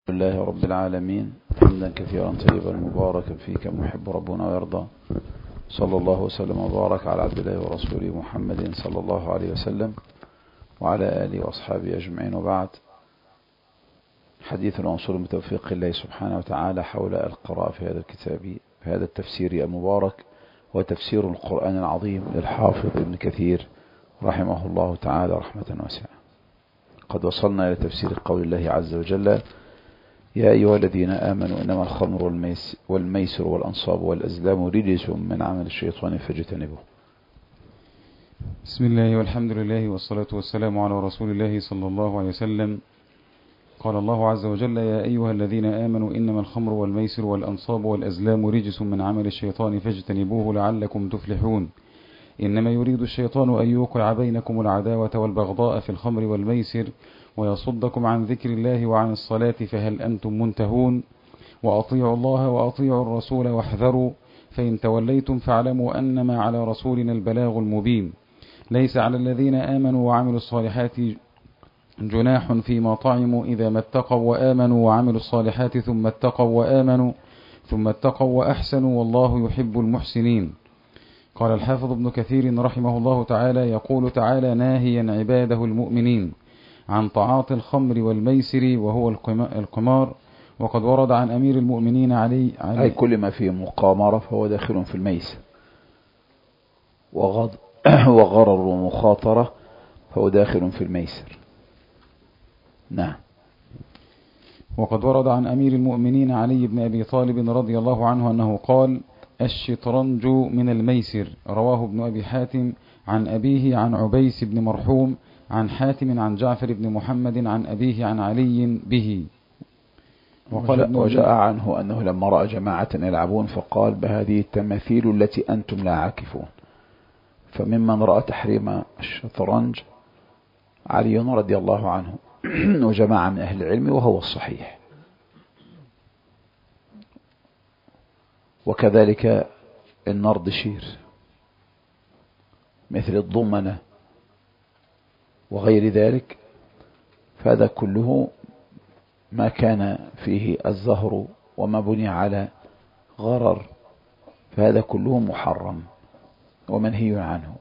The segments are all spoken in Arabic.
لله رب العالمين، حمدا كثيرا طيبا مباركا فيه كما يحب ربنا ويرضى. صلى الله وسلم وبارك على عبد الله ورسوله محمد صلى الله عليه وسلم وعلى آله وأصحابه أجمعين، وبعد. حديث الأنصر من توفيق الله سبحانه وتعالى حول القراءة في هذا الكتاب، في هذا التفسير المبارك، وتفسير القرآن العظيم للحافظ ابن كثير رحمه الله تعالى رحمة واسعة. قد وصلنا إلى تفسير قول الله عز وجل: يا أيها الذين آمنوا إنما الخمر والميسر والأنصاب والأزلام رجس من عمل الشيطان فاجتنبوه. بسم الله والحمد لله والصلاة والسلام على رسول الله صلى الله عليه وسلم. قال الله عز وجل: يا أيها الذين آمنوا إنما الخمر والميسر والأنصاب والأزلام رجس من عمل الشيطان فاجتنبوه لعلكم تفلحون. إنما يريد الشيطان أن يوقع بينكم العداوة والبغضاء في الخمر والميسر ويصدكم عن ذكر الله وعن الصلاة فهل أنتم منتهون. وأطيعوا الله وأطيعوا الرسول واحذروا، فإن توليتم فاعلموا أنما على رسولنا البلاغ المبين. ليس على الذين آمنوا وعملوا الصالحات جناح فيما طعموا إذا ما اتقوا وآمنوا وعملوا الصالحات ثم اتقوا وآمنوا ثم اتقوا وأحسنوا والله يحب المحسنين. قال الحافظ ابن كثير رحمه الله تعالى: يقول تعالى ناهيا عباده المؤمنين عن تعاطي الخمر والميسر وهو القمار. وقد ورد عن أمير المؤمنين علي أي كل ما فيه مقامرة فهو داخل في الميسر، وغرر ومخاطرة فهو داخل في الميسر. نعم. وقد ورد عن أمير المؤمنين علي بن أبي طالب رضي الله عنه أنه قال: الشطرنج من الميسر. رواه ابن أبي حاتم عن أبيه عن عبيس بن مرحوم عن حاتم عن جعفر بن محمد عن أبيه عن علي به. وجاء عنه أنه لما رأى جماعة يلعبون فقال: بهذه التماثيل التي أنتم لا عاكفون. فممن رأى تحريم الشطرنج علي رضي الله عنه وجماعة من أهل العلم، وهو الصحيح. وكذلك النردشير مثل الضمنة وغير ذلك، فهذا كله ما كان فيه الزهر وما بني على غرر، فهذا كله محرم ومنهي عنه.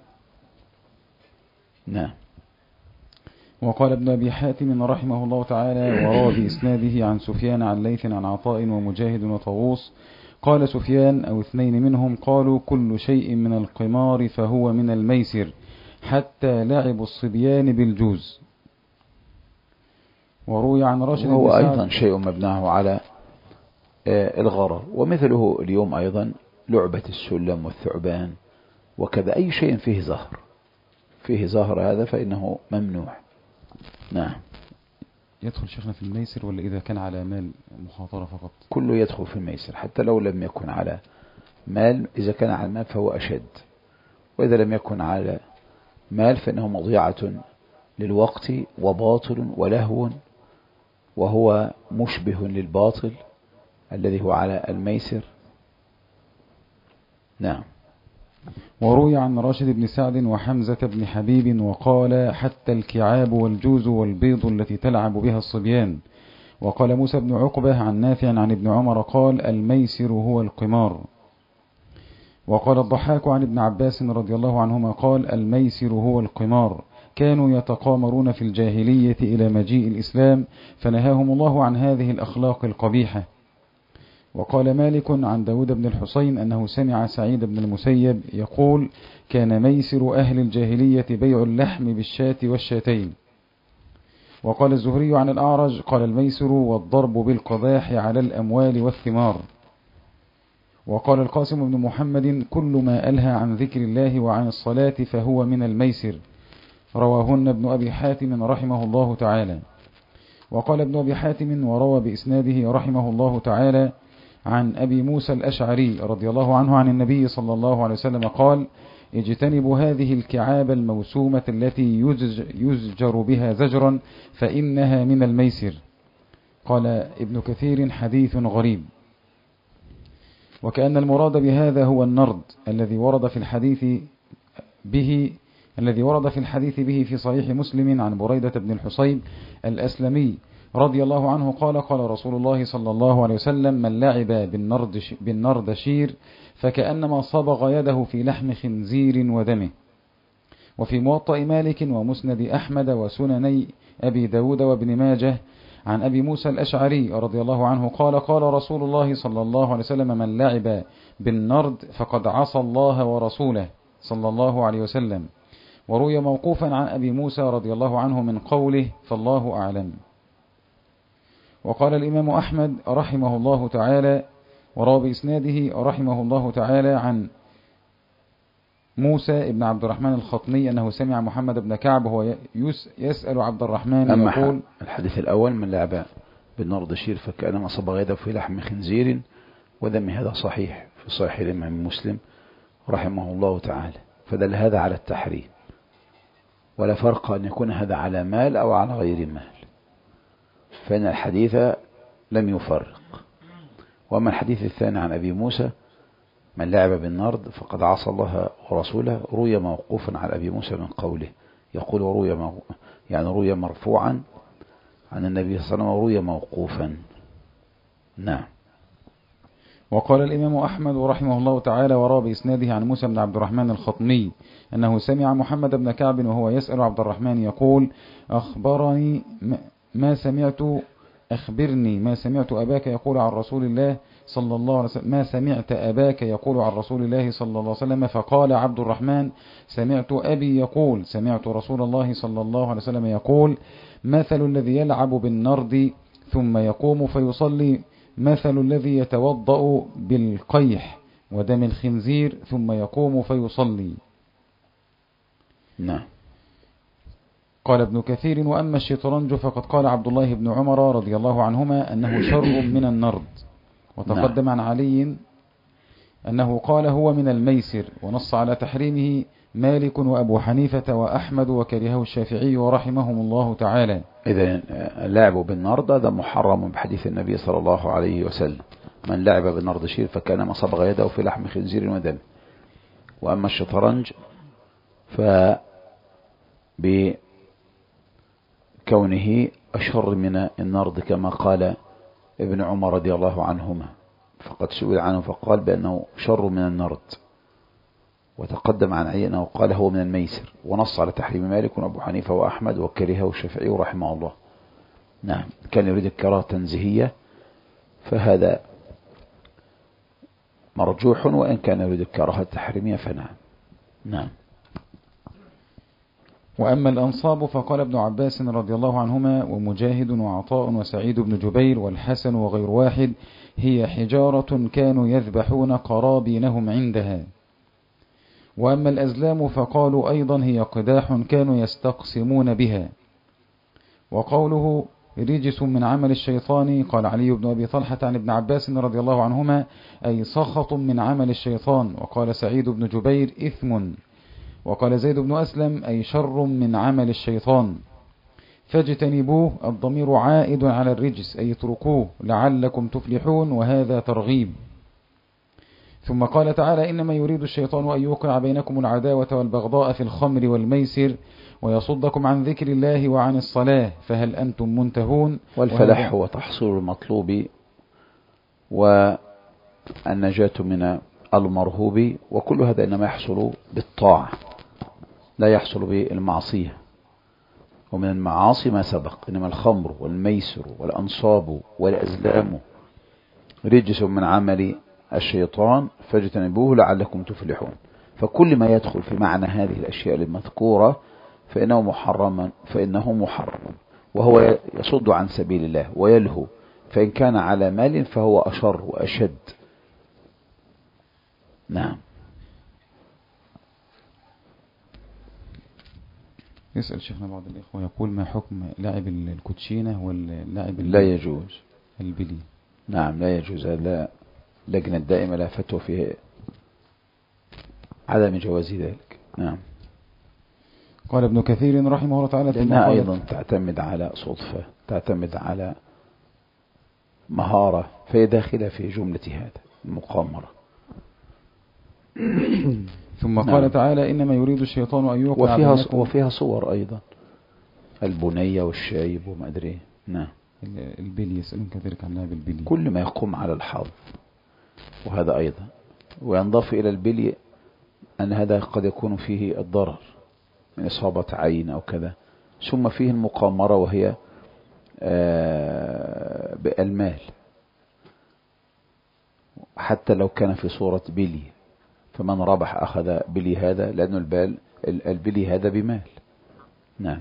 نعم. وقال ابن أبي حاتم رحمه الله تعالى: وروى بإسناده عن سفيان عن ليث عن عطاء ومجاهد وطاووس قال سفيان أو اثنين منهم قالوا: كل شيء من القمار فهو من الميسر حتى لعب الصبيان بالجوز. وروي عن راشد بن سعد، وهو أيضا شيء مبناه على الغرر. ومثله اليوم أيضا لعبة السلم والثعبان وكذا، أي شيء فيه زهر هذا فإنه ممنوع. نعم. يدخل شيخنا في الميسر ولا إذا كان على مال مخاطرة فقط؟ كله يدخل في الميسر حتى لو لم يكن على مال. إذا كان على مال فهو أشد، وإذا لم يكن على مال فإنه مضيعة للوقت وباطل ولهو، وهو مشبه للباطل الذي هو على الميسر. نعم. وروي عن راشد بن سعد وحمزة بن حبيب وقال: حتى الكعاب والجوز والبيض التي تلعب بها الصبيان. وقال موسى بن عقبة عن نافع عن ابن عمر قال: الميسر هو القمار. وقال الضحاك عن ابن عباس رضي الله عنهما قال: الميسر هو القمار، كانوا يتقامرون في الجاهلية إلى مجيء الإسلام فنهاهم الله عن هذه الأخلاق القبيحة. وقال مالك عن داود بن الحسين أنه سمع سعيد بن المسيب يقول: كان ميسر أهل الجاهلية بيع اللحم بالشاة والشاتين. وقال الزهري عن الأعرج قال: الميسر والضرب بالقضاح على الأموال والثمار. وقال القاسم بن محمد: كل ما ألهى عن ذكر الله وعن الصلاة فهو من الميسر. رواهن ابن أبي حاتم رحمه الله تعالى. وقال ابن أبي حاتم وروى بإسناده رحمه الله تعالى عن أبي موسى الأشعري رضي الله عنه عن النبي صلى الله عليه وسلم قال: اجتنبوا هذه الكعاب الموسومة التي يزجر بها زجرا فإنها من الميسر. قال ابن كثير: حديث غريب. وكأن المراد بهذا هو النرد الذي ورد في الحديث به في صحيح مسلم عن بريدة بن الحصيب الأسلمي رضي الله عنه قال قال رسول الله صلى الله عليه وسلم من لعب بالنردشير فكأنما صبغ يده في لحم خنزير ودمه. وفي موطأ مالك ومسند أحمد وسنني أبي داود وابن ماجه عن أبي موسى الأشعري رضي الله عنه قال قال رسول الله صلى الله عليه وسلم من لعب بالنرد فقد عصى الله ورسوله صلى الله عليه وسلم. وروي موقوفا عن أبي موسى رضي الله عنه من قوله فالله أعلم. وقال الإمام أحمد رحمه الله تعالى وروى بإسناده رحمه الله تعالى عن موسى ابن عبد الرحمن الخطمي أنه سمع محمد بن كعب وهو يسأل عبد الرحمن يقول الحديث الأول من لعب بالنردشير فكأنما صبغ يده في لحم خنزير ودم، هذا صحيح في صحيح الإمام مسلم رحمه الله تعالى، فدل هذا على التحريم، ولا فرق أن يكون هذا على مال أو على غير مال، فإن الحديث لم يفرق. وأما الحديث الثاني عن أبي موسى من لعب بالنرد فقد عصى الله ورسوله روي موقوفا على أبي موسى من قوله، يقول روي مرفوعا عن النبي صلى الله عليه وسلم وروي موقوفا. نعم. وقال الإمام أحمد رحمه الله تعالى وروى بإسناده عن موسى بن عبد الرحمن الخطمي أنه سمع محمد بن كعب وهو يسأل عبد الرحمن يقول أخبرني أخبرني ما سمعت أباك يقول عن رسول الله صلى الله عليه وسلم ما سمعت أباك يقول عن رسول الله صلى الله عليه وسلم. فقال عبد الرحمن سمعت أبي يقول سمعت رسول الله صلى الله عليه وسلم يقول مثل الذي يلعب بالنرد ثم يقوم فيصلي مثل الذي يتوضأ بالقيح ودم الخنزير ثم يقوم فيصلي. نعم. قال ابن كثير وأما الشطرنج فقد قال عبد الله بن عمر رضي الله عنهما أنه شر من النرد، وتقدم عن علي أنه قال هو من الميسر، ونص على تحريمه مالك وأبو حنيفة وأحمد وكرهه الشافعي ورحمهم الله تعالى. إذن اللعب بالنرد هذا محرم بحديث النبي صلى الله عليه وسلم من لعب بالنردشير فكانما صبغ يده في لحم خنزير ودم. وأما الشطرنج بكونه أشر من النرد كما قال ابن عمر رضي الله عنهما، فقد سئل عنه فقال بأنه شر من النرد، وتقدم عن علي أنه قال هو من الميسر، ونص على تحريم مالك وأبو حنيفة وأحمد وكرهه الشافعي رحمه الله. نعم. كان يريد الكراهة تنزيهية فهذا مرجوح، وإن كان يريد الكراهة التحريمية فنعم. نعم. وأما الأنصاب فقال ابن عباس رضي الله عنهما ومجاهد وعطاء وسعيد بن جبير والحسن وغير واحد هي حجارة كانوا يذبحون قرابينهم عندها. وأما الأزلام فقالوا أيضا هي قداح كانوا يستقسمون بها. وقوله رجس من عمل الشيطان قال علي بن أبي طلحة عن ابن عباس رضي الله عنهما أي سخط من عمل الشيطان. وقال سعيد بن جبير إثم. وقال زيد بن أسلم أي شر من عمل الشيطان. فاجتنبوه الضمير عائد على الرجس أي اتركوه لعلكم تفلحون، وهذا ترغيب. ثم قال تعالى إنما يريد الشيطان أن يوقع بينكم العداوة والبغضاء في الخمر والميسر ويصدكم عن ذكر الله وعن الصلاة فهل أنتم منتهون. والفلاح هو تحصيل المطلوب والنجاة من المرهوب، وكل هذا إنما يحصل بالطاعة لا يحصل بالمعصية. ومن المعاصي ما سبق، إنما الخمر والميسر والأنصاب والأزلام رجس من عمل الشيطان فاجتنبوه لعلكم تفلحون. فكل ما يدخل في معنى هذه الأشياء المذكورة فإنه محرم، وهو يصد عن سبيل الله ويلهو، فإن كان على مال فهو أشر وأشد. نعم. يسأل شيخنا بعض الإخوة يقول ما حكم لاعب الكوتشينة واللاعب لا يجوز البلي. نعم لا يجوز. لا لجنة دائمة لا فتوى في عدم جواز ذلك. نعم. قال ابن كثير رحمه الله تعالى لأنها أيضا تعتمد على صدفة، تعتمد على مهارة، فهي داخلة في جملة هذا المقامرة. ثم قال تعالى إنما يريد الشيطان أن يوقع وفيها صور أيضا، البنية والشايب وما أدري. نعم. البلي، يسألون كذلك عن لعب البلي. كل ما يقوم على الحظ، وهذا أيضا. وينضاف إلى البلي أن هذا قد يكون فيه الضرر من إصابة عين أو كذا. ثم فيه المقامرة، وهي بالمال، حتى لو كان في صورة بلي، فمن ربح أخذ بلي هذا، لأن البلي هذا بمال. نعم.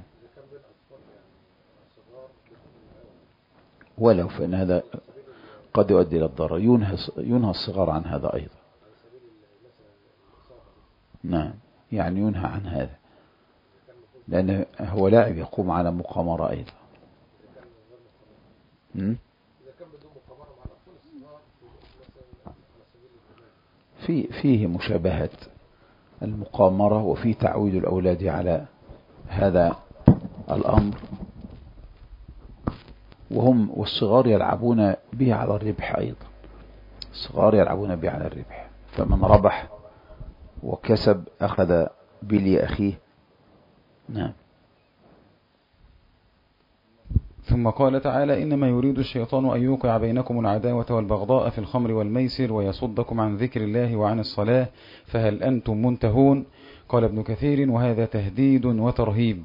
ولو فإن هذا قد يؤدي إلى الضرر، ينهى الصغار عن هذا أيضا. نعم، يعني ينهى عن هذا، لأنه هو لاعب يقوم على مقامرة أيضا. فيه مشابهة المقامرة، وفي تعويد الأولاد على هذا الأمر، والصغار يلعبون به على الربح أيضا. الصغار يلعبون به على الربح، فمن ربح وكسب أخذ بلي أخيه. نعم. ثم قال تعالى: إنما يريد الشيطان أن يوقع بينكم العداوة والبغضاء في الخمر والميسر ويصدكم عن ذكر الله وعن الصلاة فهل أنتم منتهون؟ قال ابن كثير: وهذا تهديد وترهيب.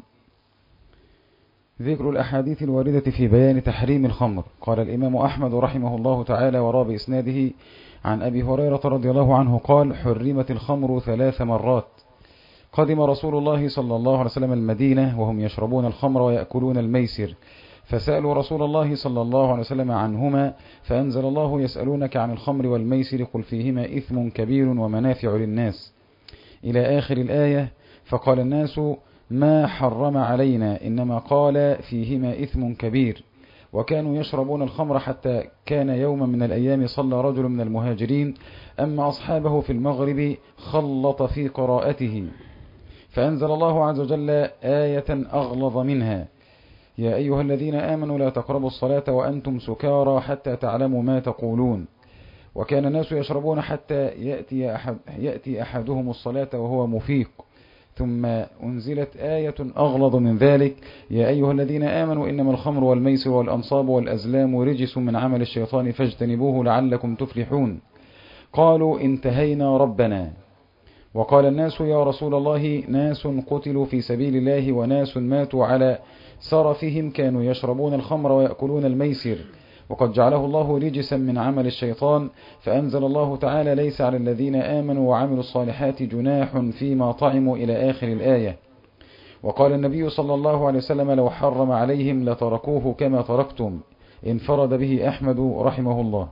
ذكر الأحاديث الواردة في بيان تحريم الخمر. قال الإمام أحمد رحمه الله تعالى وراب إسناده عن أبي هريرة رضي الله عنه قال: حرمت الخمر 3 مرات. قدم رسول الله صلى الله عليه وسلم المدينة وهم يشربون الخمر ويأكلون الميسر، فسألوا رسول الله صلى الله عليه وسلم عنهما، فأنزل الله: يسألونك عن الخمر والميسر قل فيهما إثم كبير ومنافع للناس، إلى آخر الآية. فقال الناس: ما حرم علينا، إنما قال فيهما إثم كبير. وكانوا يشربون الخمر حتى كان يوما من الأيام صلى رجل من المهاجرين أما أصحابه في المغرب خلط في قراءته، فأنزل الله عز وجل آية أغلظ منها: يا أيها الذين آمنوا لا تقربوا الصلاة وأنتم سكارى حتى تعلموا ما تقولون. وكان الناس يشربون حتى يأتي أحدهم الصلاة وهو مفيق، ثم أنزلت آية أغلظ من ذلك: يا أيها الذين آمنوا إنما الخمر والميسر والأنصاب والأزلام رجس من عمل الشيطان فاجتنبوه لعلكم تفلحون. قالوا: انتهينا ربنا. وقال الناس: يا رسول الله، ناس قتلوا في سبيل الله وناس ماتوا على سرفهم كانوا يشربون الخمر ويأكلون الميسر، وقد جعله الله رجسا من عمل الشيطان. فأنزل الله تعالى: ليس على الذين آمنوا وعملوا الصالحات جناح فيما طعموا، إلى آخر الآية. وقال النبي صلى الله عليه وسلم: لو حرم عليهم لتركوه كما تركتم. انفرد به أحمد رحمه الله.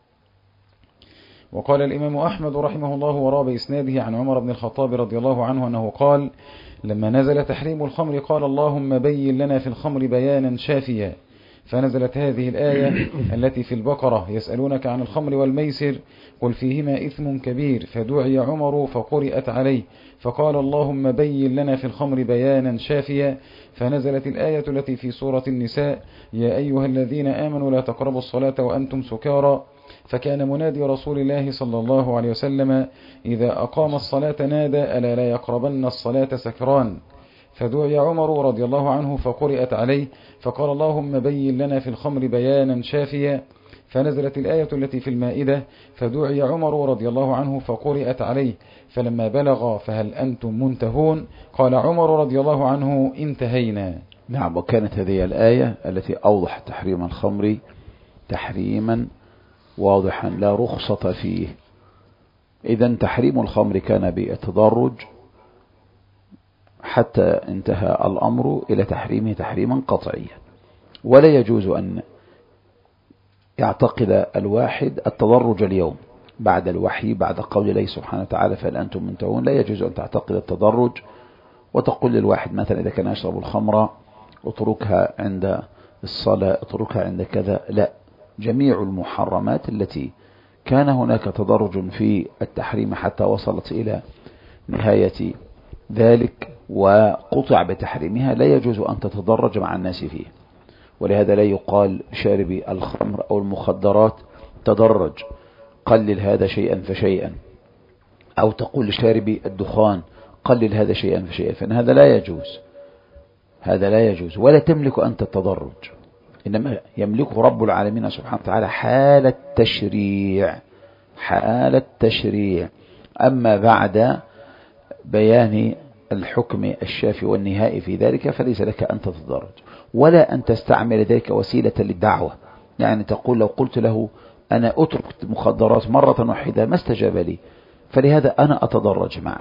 وقال الإمام أحمد رحمه الله وراب إسناده عن عمر بن الخطاب رضي الله عنه أنه قال: لما نزل تحريم الخمر قال: اللهم بين لنا في الخمر بيانا شافيا، فنزلت هذه الآية التي في البقرة: يسألونك عن الخمر والميسر قل فيهما إثم كبير، فدعي عمر فقرئت عليه فقال: اللهم بين لنا في الخمر بيانا شافيا، فنزلت الآية التي في سورة النساء: يا أيها الذين آمنوا لا تقربوا الصلاة وأنتم سكارى. فكان منادي رسول الله صلى الله عليه وسلم إذا أقام الصلاة نادى: ألا لا يقربن الصلاة سكران. فدعي عمر رضي الله عنه فقرئت عليه فقال: اللهم بين لنا في الخمر بيانا شافيا، فنزلت الآية التي في المائدة: فدعي عمر رضي الله عنه فقرئت عليه، فلما بلغ فهل أنتم منتهون قال عمر رضي الله عنه: انتهينا. نعم. وكانت هذه الآية التي أوضحت تحريم الخمر تحريما واضحا لا رخصة فيه. إذن تحريم الخمر كان بالتدرج حتى انتهى الأمر إلى تحريمه تحريما قطعيا، ولا يجوز أن يعتقد الواحد التدرج اليوم بعد الوحي، بعد قول الله سبحانه وتعالى: فهل أنتم منتهون. لا يجوز أن تعتقد التدرج وتقول للواحد مثلا إذا كان يشرب الخمر اتركها عند الصلاة، اتركها عند كذا. لا، جميع المحرمات التي كان هناك تدرج في التحريم حتى وصلت إلى نهاية ذلك وقطع بتحريمها، لا يجوز أن تتدرج مع الناس فيه. ولهذا لا يقال شارب الخمر أو المخدرات تدرج، قلل هذا شيئا فشيئا، أو تقول لشارب الدخان قلل هذا شيئا فشيئا، فإن هذا لا يجوز، هذا لا يجوز، ولا تملك أنت التدرج. إنما يملكه رب العالمين سبحانه وتعالى حال التشريع، حال التشريع. أما بعد بيان الحكم الشافي والنهائي في ذلك فليس لك أن تتدرج ولا أن تستعمل ذلك وسيلة للدعوة. يعني تقول لو قلت له أنا أترك مخدرات مرة واحدة ما استجاب لي، فلهذا أنا أتدرج معه.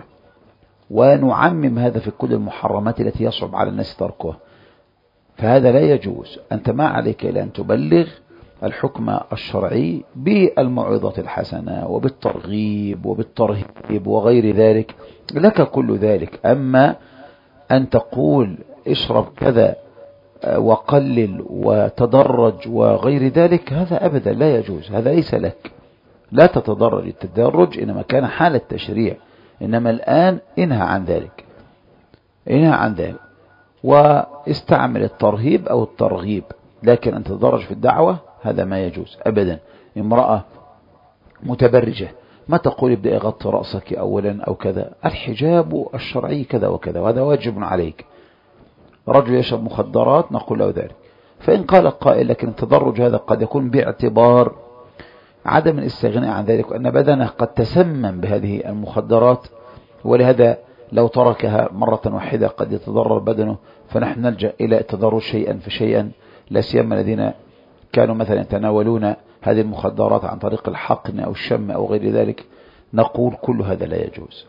ونعمم هذا في كل المحرمات التي يصعب على الناس تركها، فهذا لا يجوز. أنت ما عليك إلا أن تبلغ الحكم الشرعي بالموعظة الحسنة وبالترغيب وبالترهيب وغير ذلك، لك كل ذلك. أما أن تقول اشرب كذا وقلل وتدرج وغير ذلك، هذا أبدا لا يجوز، هذا ليس لك. لا تتدرج، التدرج إنما كان حال التشريع، إنما الآن انهى عن ذلك، انهى عن ذلك واستعمل الترهيب أو الترغيب، لكن أن تتدرج في الدعوة هذا ما يجوز أبدا. امرأة متبرجة ما تقول ابدأ غطي رأسك أولا أو كذا، الحجاب الشرعي كذا وكذا وهذا واجب عليك. رجل يشرب مخدرات نقول له ذلك، فإن قال قائل لكن التدرج هذا قد يكون باعتبار عدم الاستغناء عن ذلك، وأن بدنه قد تسمم بهذه المخدرات، ولهذا لو تركها مرة واحدة قد يتضرر بدنه، فنحن نلجأ إلى التدرج شيئا فشيئا، لا سيما الذين كانوا مثلا يتناولون هذه المخدرات عن طريق الحقن أو الشم أو غير ذلك، نقول كل هذا لا يجوز.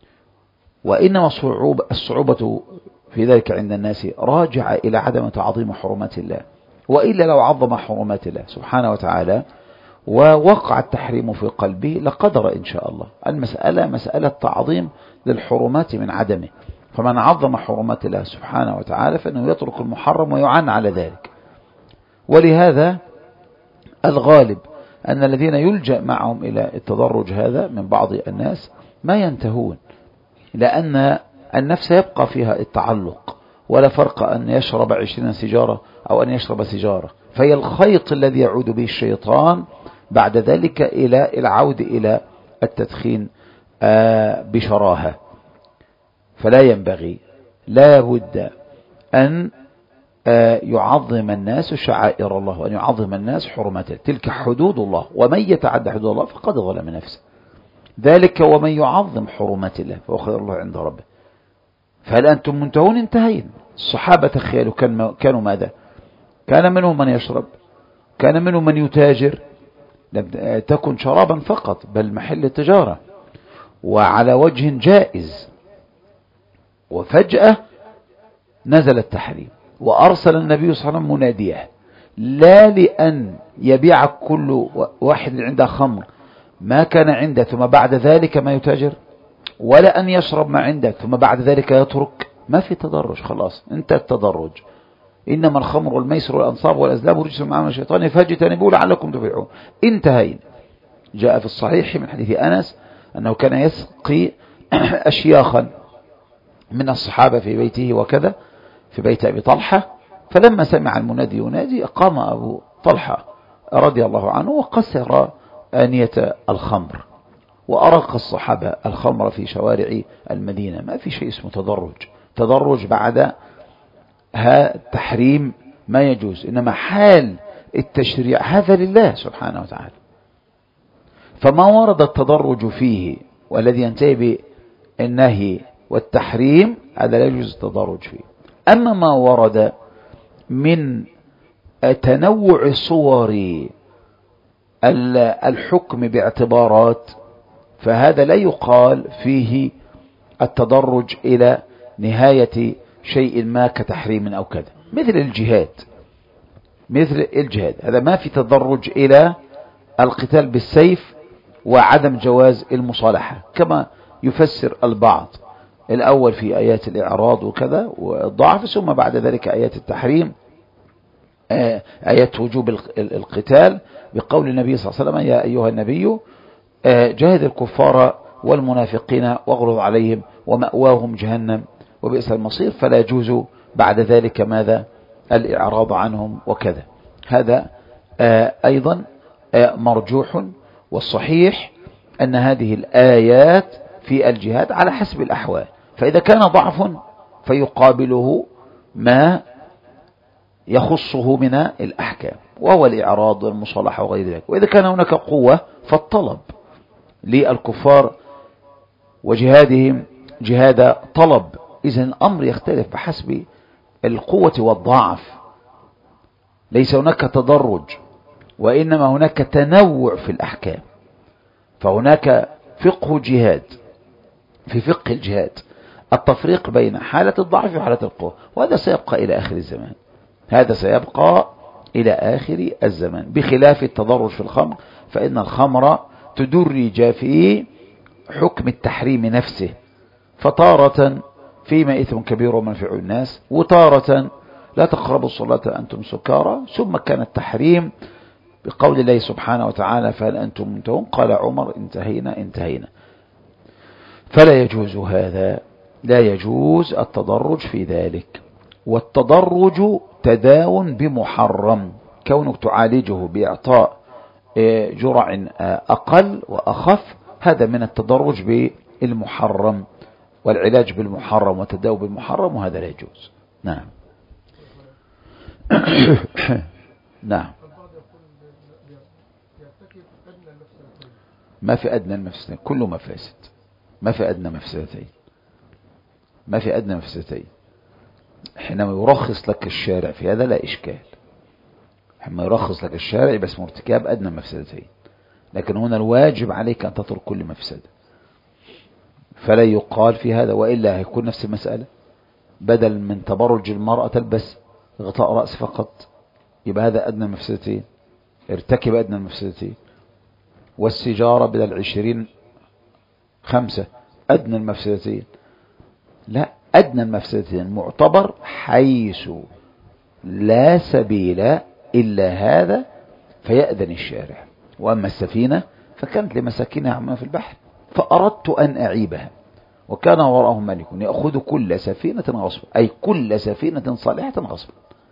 وإنما الصعوبة في ذلك عند الناس راجع إلى عدم تعظيم حرمات الله، وإلا لو عظم حرمات الله سبحانه وتعالى ووقع التحريم في قلبه لقدر إن شاء الله. المسألة مسألة تعظيم للحرمات من عدمه، فمن عظم حرمات الله سبحانه وتعالى فإنه يترك المحرم ويعان على ذلك. ولهذا الغالب أن الذين يلجأ معهم إلى التدرج هذا من بعض الناس ما ينتهون، لأن النفس يبقى فيها التعلق، ولا فرق أن يشرب 20 سيجارة أو أن يشرب سيجارة، فهي الخيط الذي يعود به الشيطان بعد ذلك إلى العود إلى التدخين بشراهة. فلا ينبغي، لا بد أن يعظم الناس شعائر الله وأن يعظم الناس حرمته، تلك حدود الله، ومن يتعدى حدود الله فقد ظلم نفسه. ذلك ومن يعظم حرمات الله فهو خير الله عند ربه. فهل أنتم منتهون؟ انتهين. الصحابة تخيلوا كانوا ماذا؟ كان منهم من يشرب، كان منهم من يتاجر، لم تكن شرابا فقط بل محل التجارة وعلى وجه جائز. وفجأة نزل التحريم وأرسل النبي صلى الله عليه وسلم مناديه، لا لأن يبيع كل واحد عنده خمر ما كان عنده ثم بعد ذلك ما يتاجر، ولا أن يشرب ما عنده ثم بعد ذلك يترك. ما في تدرج، خلاص انت التدرج. إنما الخمر والميسر والأنصاب والأزلام رجس من عمل الشيطان فاجتنبوه لعلكم تفلحون. انتهين. جاء في الصحيح من حديث أنس أنه كان يسقي أشياخا من الصحابة في بيته وكذا، في بيت أبي طلحة، فلما سمع المنادي ينادي قام أبو طلحة رضي الله عنه وقسر آنية الخمر وأرق الصحابة الخمر في شوارع المدينة. ما في شيء اسمه تدرج بعد التحريم ما يجوز، إنما حال التشريع هذا لله سبحانه وتعالى. فما ورد التدرج فيه والذي ينتهي بالنهي والتحريم هذا لا يجوز التدرج فيه. أما ما ورد من تنوع صور الحكم باعتبارات فهذا لا يقال فيه التدرج إلى نهاية شيء ما كتحريم أو كذا، مثل الجهاد هذا ما في تدرج إلى القتال بالسيف وعدم جواز المصالحة كما يفسر البعض، الأول في آيات الإعراض وكذا والضعف، ثم بعد ذلك آيات التحريم، آيات وجوب القتال بقول النبي صلى الله عليه وسلم يا أيها النبي جاهد الكفار والمنافقين واغلظ عليهم ومأواهم جهنم وبئس المصير، فلا يجوز بعد ذلك ماذا؟ الإعراض عنهم وكذا. هذا أيضا مرجوح، والصحيح أن هذه الآيات في الجهاد على حسب الأحوال، فإذا كان ضعف فيقابله ما يخصه من الأحكام، وهو الإعراض والمصالحة وغير ذلك. وإذا كان هناك قوة فالطلب للكفار وجهادهم جهاد طلب. إذن الأمر يختلف بحسب القوة والضعف، ليس هناك تدرج، وإنما هناك تنوع في الأحكام. فهناك فقه الجهاد، في فقه الجهاد التفريق بين حالة الضعف وحالة القوة، وهذا سيبقى إلى آخر الزمان، هذا سيبقى إلى آخر الزمان، بخلاف التدرج في الخمر، فإن الخمر تدرج في حكم التحريم نفسه، فتارة فيما إثم كبير ومنفع الناس، وتارة لا تقربوا الصلاة أنتم سكارى، ثم كان التحريم بقول الله سبحانه وتعالى فهل أنتم منتهون، قال عمر انتهينا. فلا يجوز هذا، لا يجوز التدرج في ذلك. والتدرج تداون بمحرم، كونك تعالجه بإعطاء جرع أقل وأخف، هذا من التدرج بالمحرم، والعلاج بالمحرم وتداوي بالمحرم، وهذا لا يجوز. نعم. نعم. ما في أدنى المفسدتين، كله مفاسد، ما في أدنى مفسدتين، ما في أدنى مفسدتين. حينما يرخص لك الشارع في هذا لا إشكال، حينما يرخص لك الشارع بس مرتكاب أدنى مفسدتين، لكن هنا الواجب عليك أن تترك كل مفسدة، فلا يقال في هذا، وإلا هيكون نفس المسألة، بدل من تبرج المرأة تلبس غطاء رأس فقط، يبقى هذا أدنى مفسدتين، ارتكب أدنى المفسدتين. والسجارة بدل 20 5 أدنى المفسدتين، لا، أدنى المفسدتين معتبر حيث لا سبيل إلا هذا فيأذن الشارع. وأما السفينة فكانت لمساكين عامة في البحر فأردت أن أعيبها، وكان وراءهم ملك يأخذ كل سفينة غصبا، أي كل سفينة صالحة غصبا.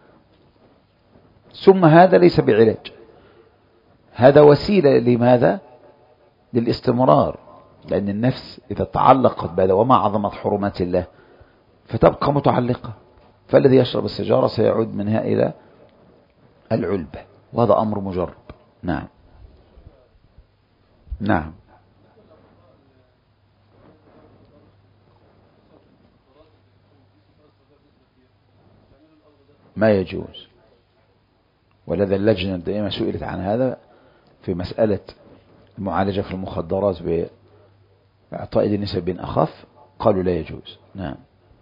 ثم هذا ليس بعلاج، هذا وسيلة لماذا؟ للاستمرار، لأن النفس إذا تعلقت بهذا وما عظمت حرمات الله فتبقى متعلقة، فالذي يشرب السجارة سيعود منها إلى العلبة، وهذا أمر مجرب. نعم. نعم. ما يجوز، ولذا اللجنة الدائمة سئلت عن هذا في مسألة المعالجة في المخدرات بإعطاء نسب أخف، قالوا لا يجوز. نعم.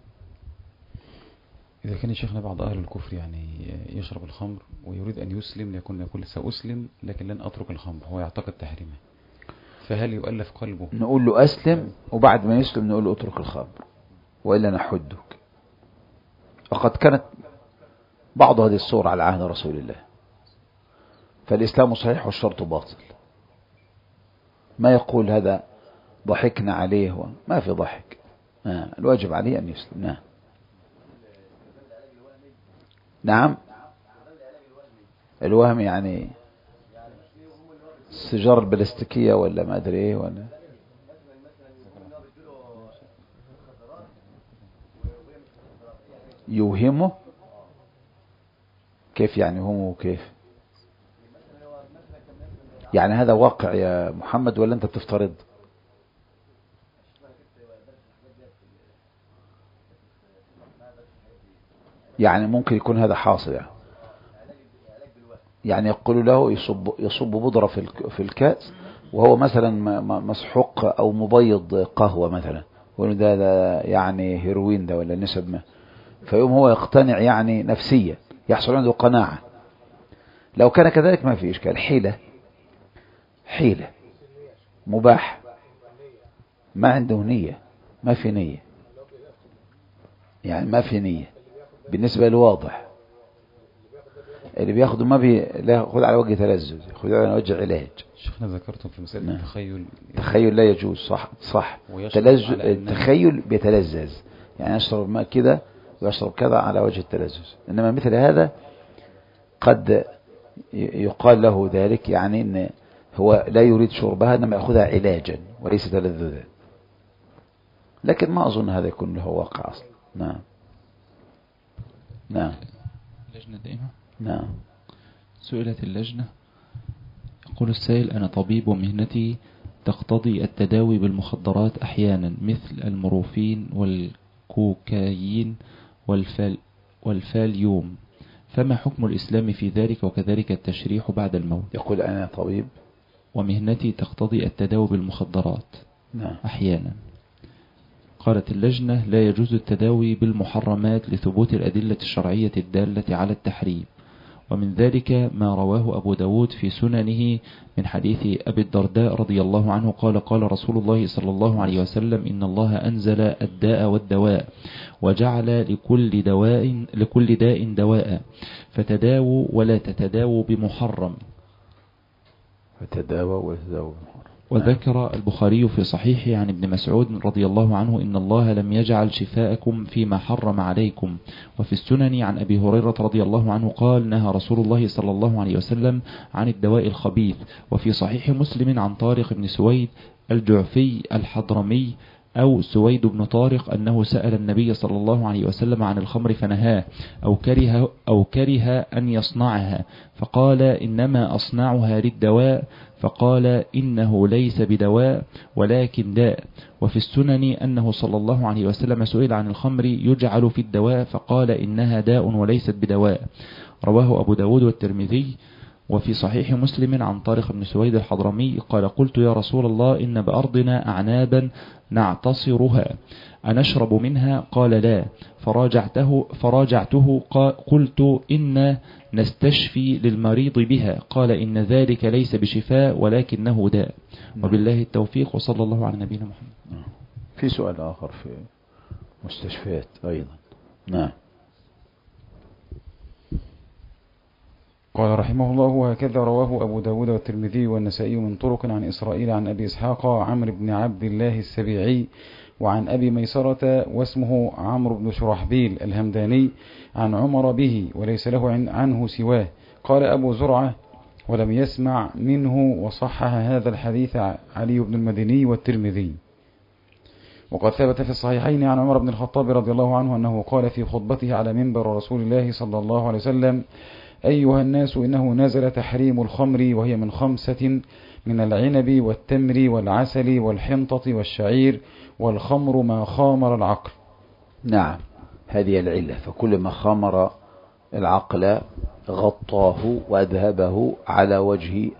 إذا كان شيخنا بعض أهل الكفر يعني يشرب الخمر ويريد أن يسلم، يقول سأسلم لكن لن أترك الخمر، هو يعتقد تحريمه، فهل يؤلف قلبه؟ نقول له أسلم، وبعد ما يسلم نقول له اترك الخمر وإلا نحدك. وقد كانت بعض هذه الصور على عهد رسول الله، فالإسلام صحيح والشرط باطل. ما يقول هذا ضحكنا عليه، ما في ضحك، الواجب عليه أن يسلم. نعم. نعم. الوهم يعني السجارة البلاستيكية ولا ما أدري إيه، ولا يوهمه كيف يعني يوهمه كيف يعني؟ هذا واقع يا محمد ولا أنت بتفترض؟ يعني ممكن يكون هذا حاصل، يعني يقول له يصب بودرة في الكأس، وهو مثلا مسحوق أو مبيض قهوة مثلا، يقول ده يعني هيروين ده ولا نسب ما، فيقوم هو يقتنع يعني نفسيا، يحصل عنده قناعة. لو كان كذلك ما في إشكال، حيلة مباح، ما عنده نية، ما في نية، يعني ما في نية بالنسبة للواضح. اللي بياخده ما لا ياخد على وجه تلذذ، ياخد على وجه علاج. شيخنا ذكرتم في مسألة التخيل، التخيل لا يجوز، صح. التخيل بيتلذذ، يعني يشرب ماء كده ويشرب كذا على وجه التلذذ، إنما مثل هذا قد يقال له ذلك، يعني إن هو لا يريد شربها إنما يأخذها علاجا وليس تلذذا، لكن ما أظن هذا يكون له واقع أصلا. نعم. نعم. لجنة دائمة. نعم. سئلت اللجنة، يقول السائل: أنا طبيب ومهنتي تقتضي التداوي بالمخدرات أحيانا مثل المورفين والكوكايين والفاليوم، فما حكم الإسلام في ذلك وكذلك التشريح بعد الموت؟ يقول أنا طبيب ومهنتي تقتضي التداوي بالمخدرات نعم. أحيانا. قالت اللجنة: لا يجوز التداوي بالمحرمات لثبوت الأدلة الشرعية الدالة على التحريم، ومن ذلك ما رواه أبو داود في سننه من حديث أبي الدرداء رضي الله عنه قال: قال رسول الله صلى الله عليه وسلم: إن الله أنزل الداء والدواء وجعل لكل داء دواء، فتداووا ولا تتداووا بمحرم. وذكر البخاري في صحيحه عن ابن مسعود رضي الله عنه: إن الله لم يجعل شفاءكم فيما حرم عليكم. وفي السنن عن أبي هريرة رضي الله عنه قال: نهى رسول الله صلى الله عليه وسلم عن الدواء الخبيث. وفي صحيح مسلم عن طارق بن سويد الجعفي الحضرمي أو سويد بن طارق أنه سأل النبي صلى الله عليه وسلم عن الخمر فنهاه أو كره أن يصنعها، فقال: إنما أصنعها للدواء، فقال: إنه ليس بدواء ولكن داء. وفي السنن أنه صلى الله عليه وسلم سئل عن الخمر يجعل في الدواء، فقال: إنها داء وليست بدواء. رواه أبو داود والترمذي. وفي صحيح مسلم عن طارق بن سويد الحضرمي قال: قلت يا رسول الله إن بأرضنا أعنابا نعتصرها أنشرب منها؟ قال: لا. فراجعته قلت: إن نستشفي للمريض بها. قال: إن ذلك ليس بشفاء ولكنه داء. وبالله التوفيق، وصلى الله على نبينا محمد. في سؤال آخر في مستشفيات أيضا. نعم. قال رحمه الله: وهكذا رواه أبو داود والترمذي والنسائي من طرق عن إسرائيل عن أبي إسحاق عمرو بن عبد الله السبيعي وعن أبي ميسرة واسمه عمرو بن شرحبيل الهمداني عن عمر به وليس له عنه سواه. قال أبو زرعة: ولم يسمع منه وصحح هذا الحديث علي بن المديني والترمذي. وقد ثبت في الصحيحين عن عمر بن الخطاب رضي الله عنه أنه قال في خطبته على منبر رسول الله صلى الله عليه وسلم: أيها الناس، إنه نزل تحريم الخمر وهي من 5 من العنب والتمر والعسل والحنطة والشعير، والخمر ما خامر العقل. نعم، هذه العلة، فكل ما خامر العقل غطاه وأذهبه على وجه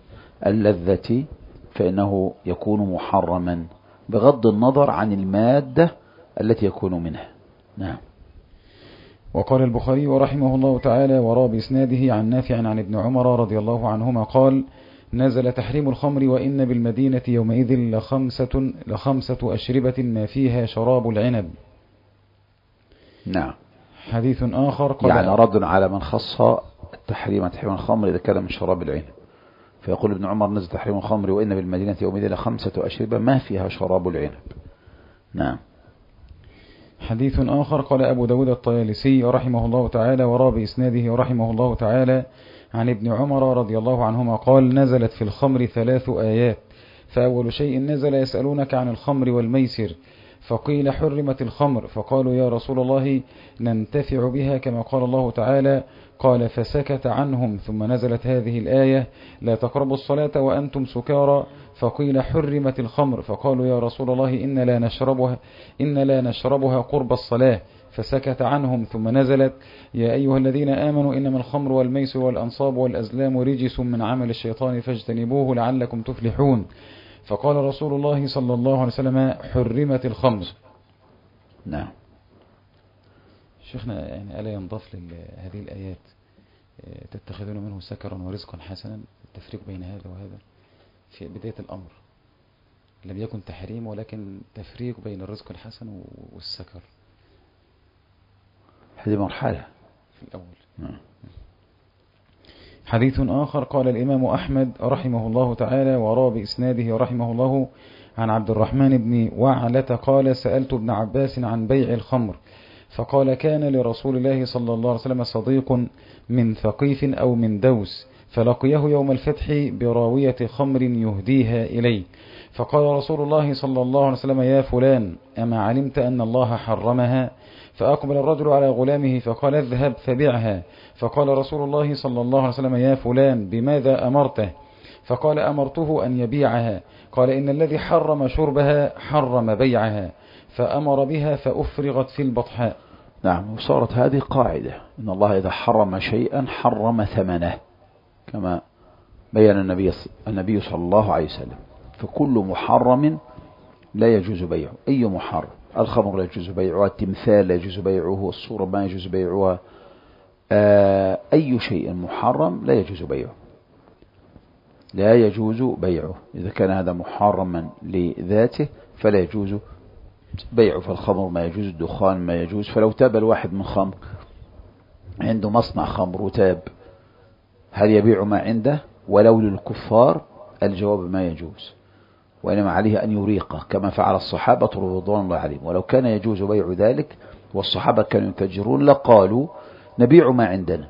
اللذة فإنه يكون محرما بغض النظر عن المادة التي يكون منها. نعم. وقال البخاري ورحمه الله تعالى وراء بإسناده عن نافع عن ابن عمر رضي الله عنهما قال: نزل تحريم الخمر وإن بالمدينة يومئذ لخمسة أشربة ما فيها شراب العنب. نعم. حديث آخر قال: يعني رد على من خص تحريم الخمر إذا كان من شراب العنب، فيقول ابن عمر: نزل تحريم الخمر وإن بالمدينة يومئذ لخمسة أشربة ما فيها شراب العنب. نعم. حديث آخر قال أبو داود الطيالسي رحمه الله تعالى وراء بإسناده رحمه الله تعالى عن ابن عمر رضي الله عنهما قال: نزلت في الخمر 3 آيات، فأول شيء نزل: يسألونك عن الخمر والميسر، فقيل: حرمت الخمر، فقالوا: يا رسول الله ننتفع بها كما قال الله تعالى. قال: فسكت عنهم، ثم نزلت هذه الآية: لا تقربوا الصلاة وأنتم سكارى، فقيل: حرمت الخمر، فقالوا: يا رسول الله إن لا نشربها قرب الصلاة، فسكت عنهم، ثم نزلت: يا أيها الذين آمنوا إنما الخمر والميسر والأنصاب والأزلام رجس من عمل الشيطان فاجتنبوه لعلكم تفلحون، فقال رسول الله صلى الله عليه وسلم: حرمت الخمر. نعم. شيخنا، يعني ألا ينضاف لهذه الآيات: تتخذون منه سكرا ورزقا حسنا، التفريق بين هذا وهذا في بداية الأمر لم يكن تحريم ولكن تفريق بين الرزق الحسن والسكر، هذه مرحلة في الأول. حديث آخر قال الإمام أحمد رحمه الله تعالى وراء بإسناده رحمه الله عن عبد الرحمن بن وعلة قال: سألت ابن عباس عن بيع الخمر، فقال: كان لرسول الله صلى الله عليه وسلم صديق من ثقيف أو من دوس، فلقيه يوم الفتح براوية خمر يهديها إليه، فقال رسول الله صلى الله عليه وسلم: يا فلان، أما علمت أن الله حرمها؟ فأقبل الرجل على غلامه فقال: اذهب فبعها. فقال رسول الله صلى الله عليه وسلم: يا فلان، بماذا أمرته؟ فقال: أمرته أن يبيعها. قال: إن الذي حرم شربها حرم بيعها. فأمر بها فأفرغت في البطحاء. نعم. وصارت هذه قاعدة، إن الله إذا حرم شيئا حرم ثمنه، كما بيّن النبي صلى الله عليه وسلم. فكل محرم لا يجوز بيعه، أي محرم، الخمر لا يجوز بيعها، التمثال لا يجوز بيعه، الصورة ما يجوز بيعها، أي شيء محرم لا يجوز بيعه، لا يجوز بيعه. إذا كان هذا محرما لذاته فلا يجوز بيعه. فالخمر ما يجوز، الدخان ما يجوز. فلو تاب الواحد من خمر، عنده مصنع خمر وتاب، هل يبيع ما عنده ولو للكفار؟ الجواب: ما يجوز، وإنما عليه أن يريقه كما فعل الصحابة رضوان الله عليهم. ولو كان يجوز بيع ذلك والصحابة كانوا يتجرون لقالوا: نبيع ما عندنا،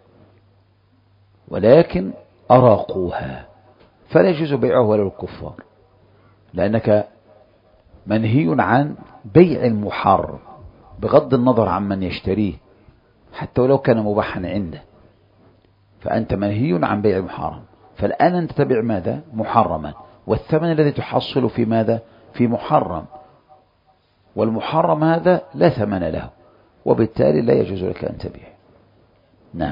ولكن أراقوها، فلا يجوز بيعه ولا للكفار، لأنك منهي عن بيع المحرم بغض النظر عن من يشتريه، حتى ولو كان مباحا عنده، فأنت منهي عن بيع المحرم. فالآن أنت تبيع ماذا؟ محرما، والثمن الذي تحصل في ماذا؟ في محرم، والمحرم هذا لا ثمن له، وبالتالي لا يجوز لك أن تبيع. نعم.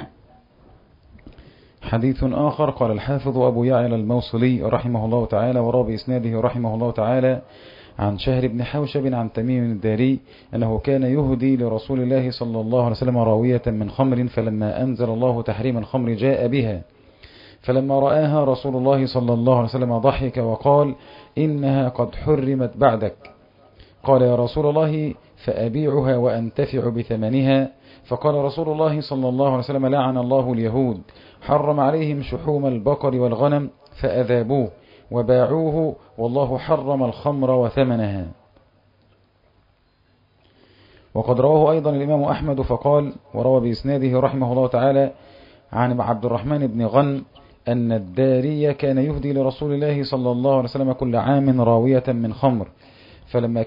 حديث آخر. قال الحافظ أبو يعلى الموصلي رحمه الله تعالى، وروى بإسناده رحمه الله تعالى عن شهر بن حوشب عن تميم الداري أنه كان يهدي لرسول الله صلى الله عليه وسلم راوية من خمر، فلما أنزل الله تحريم الخمر جاء بها، فلما رآها رسول الله صلى الله عليه وسلم ضحك وقال: إنها قد حرمت بعدك. قال: يا رسول الله، فأبيعها وأنتفع بثمنها؟ فقال رسول الله صلى الله عليه وسلم: لعن الله اليهود، حرم عليهم شحوم البقر والغنم فأذابوه وباعوه، والله حرم الخمر وثمنها. وقد رواه أيضا الإمام أحمد فقال، وروى بإسناده رحمه الله تعالى عن عبد الرحمن بن غن أن الداري كان يهدي لرسول الله صلى الله عليه وسلم كل عام راوية من خمر، فلما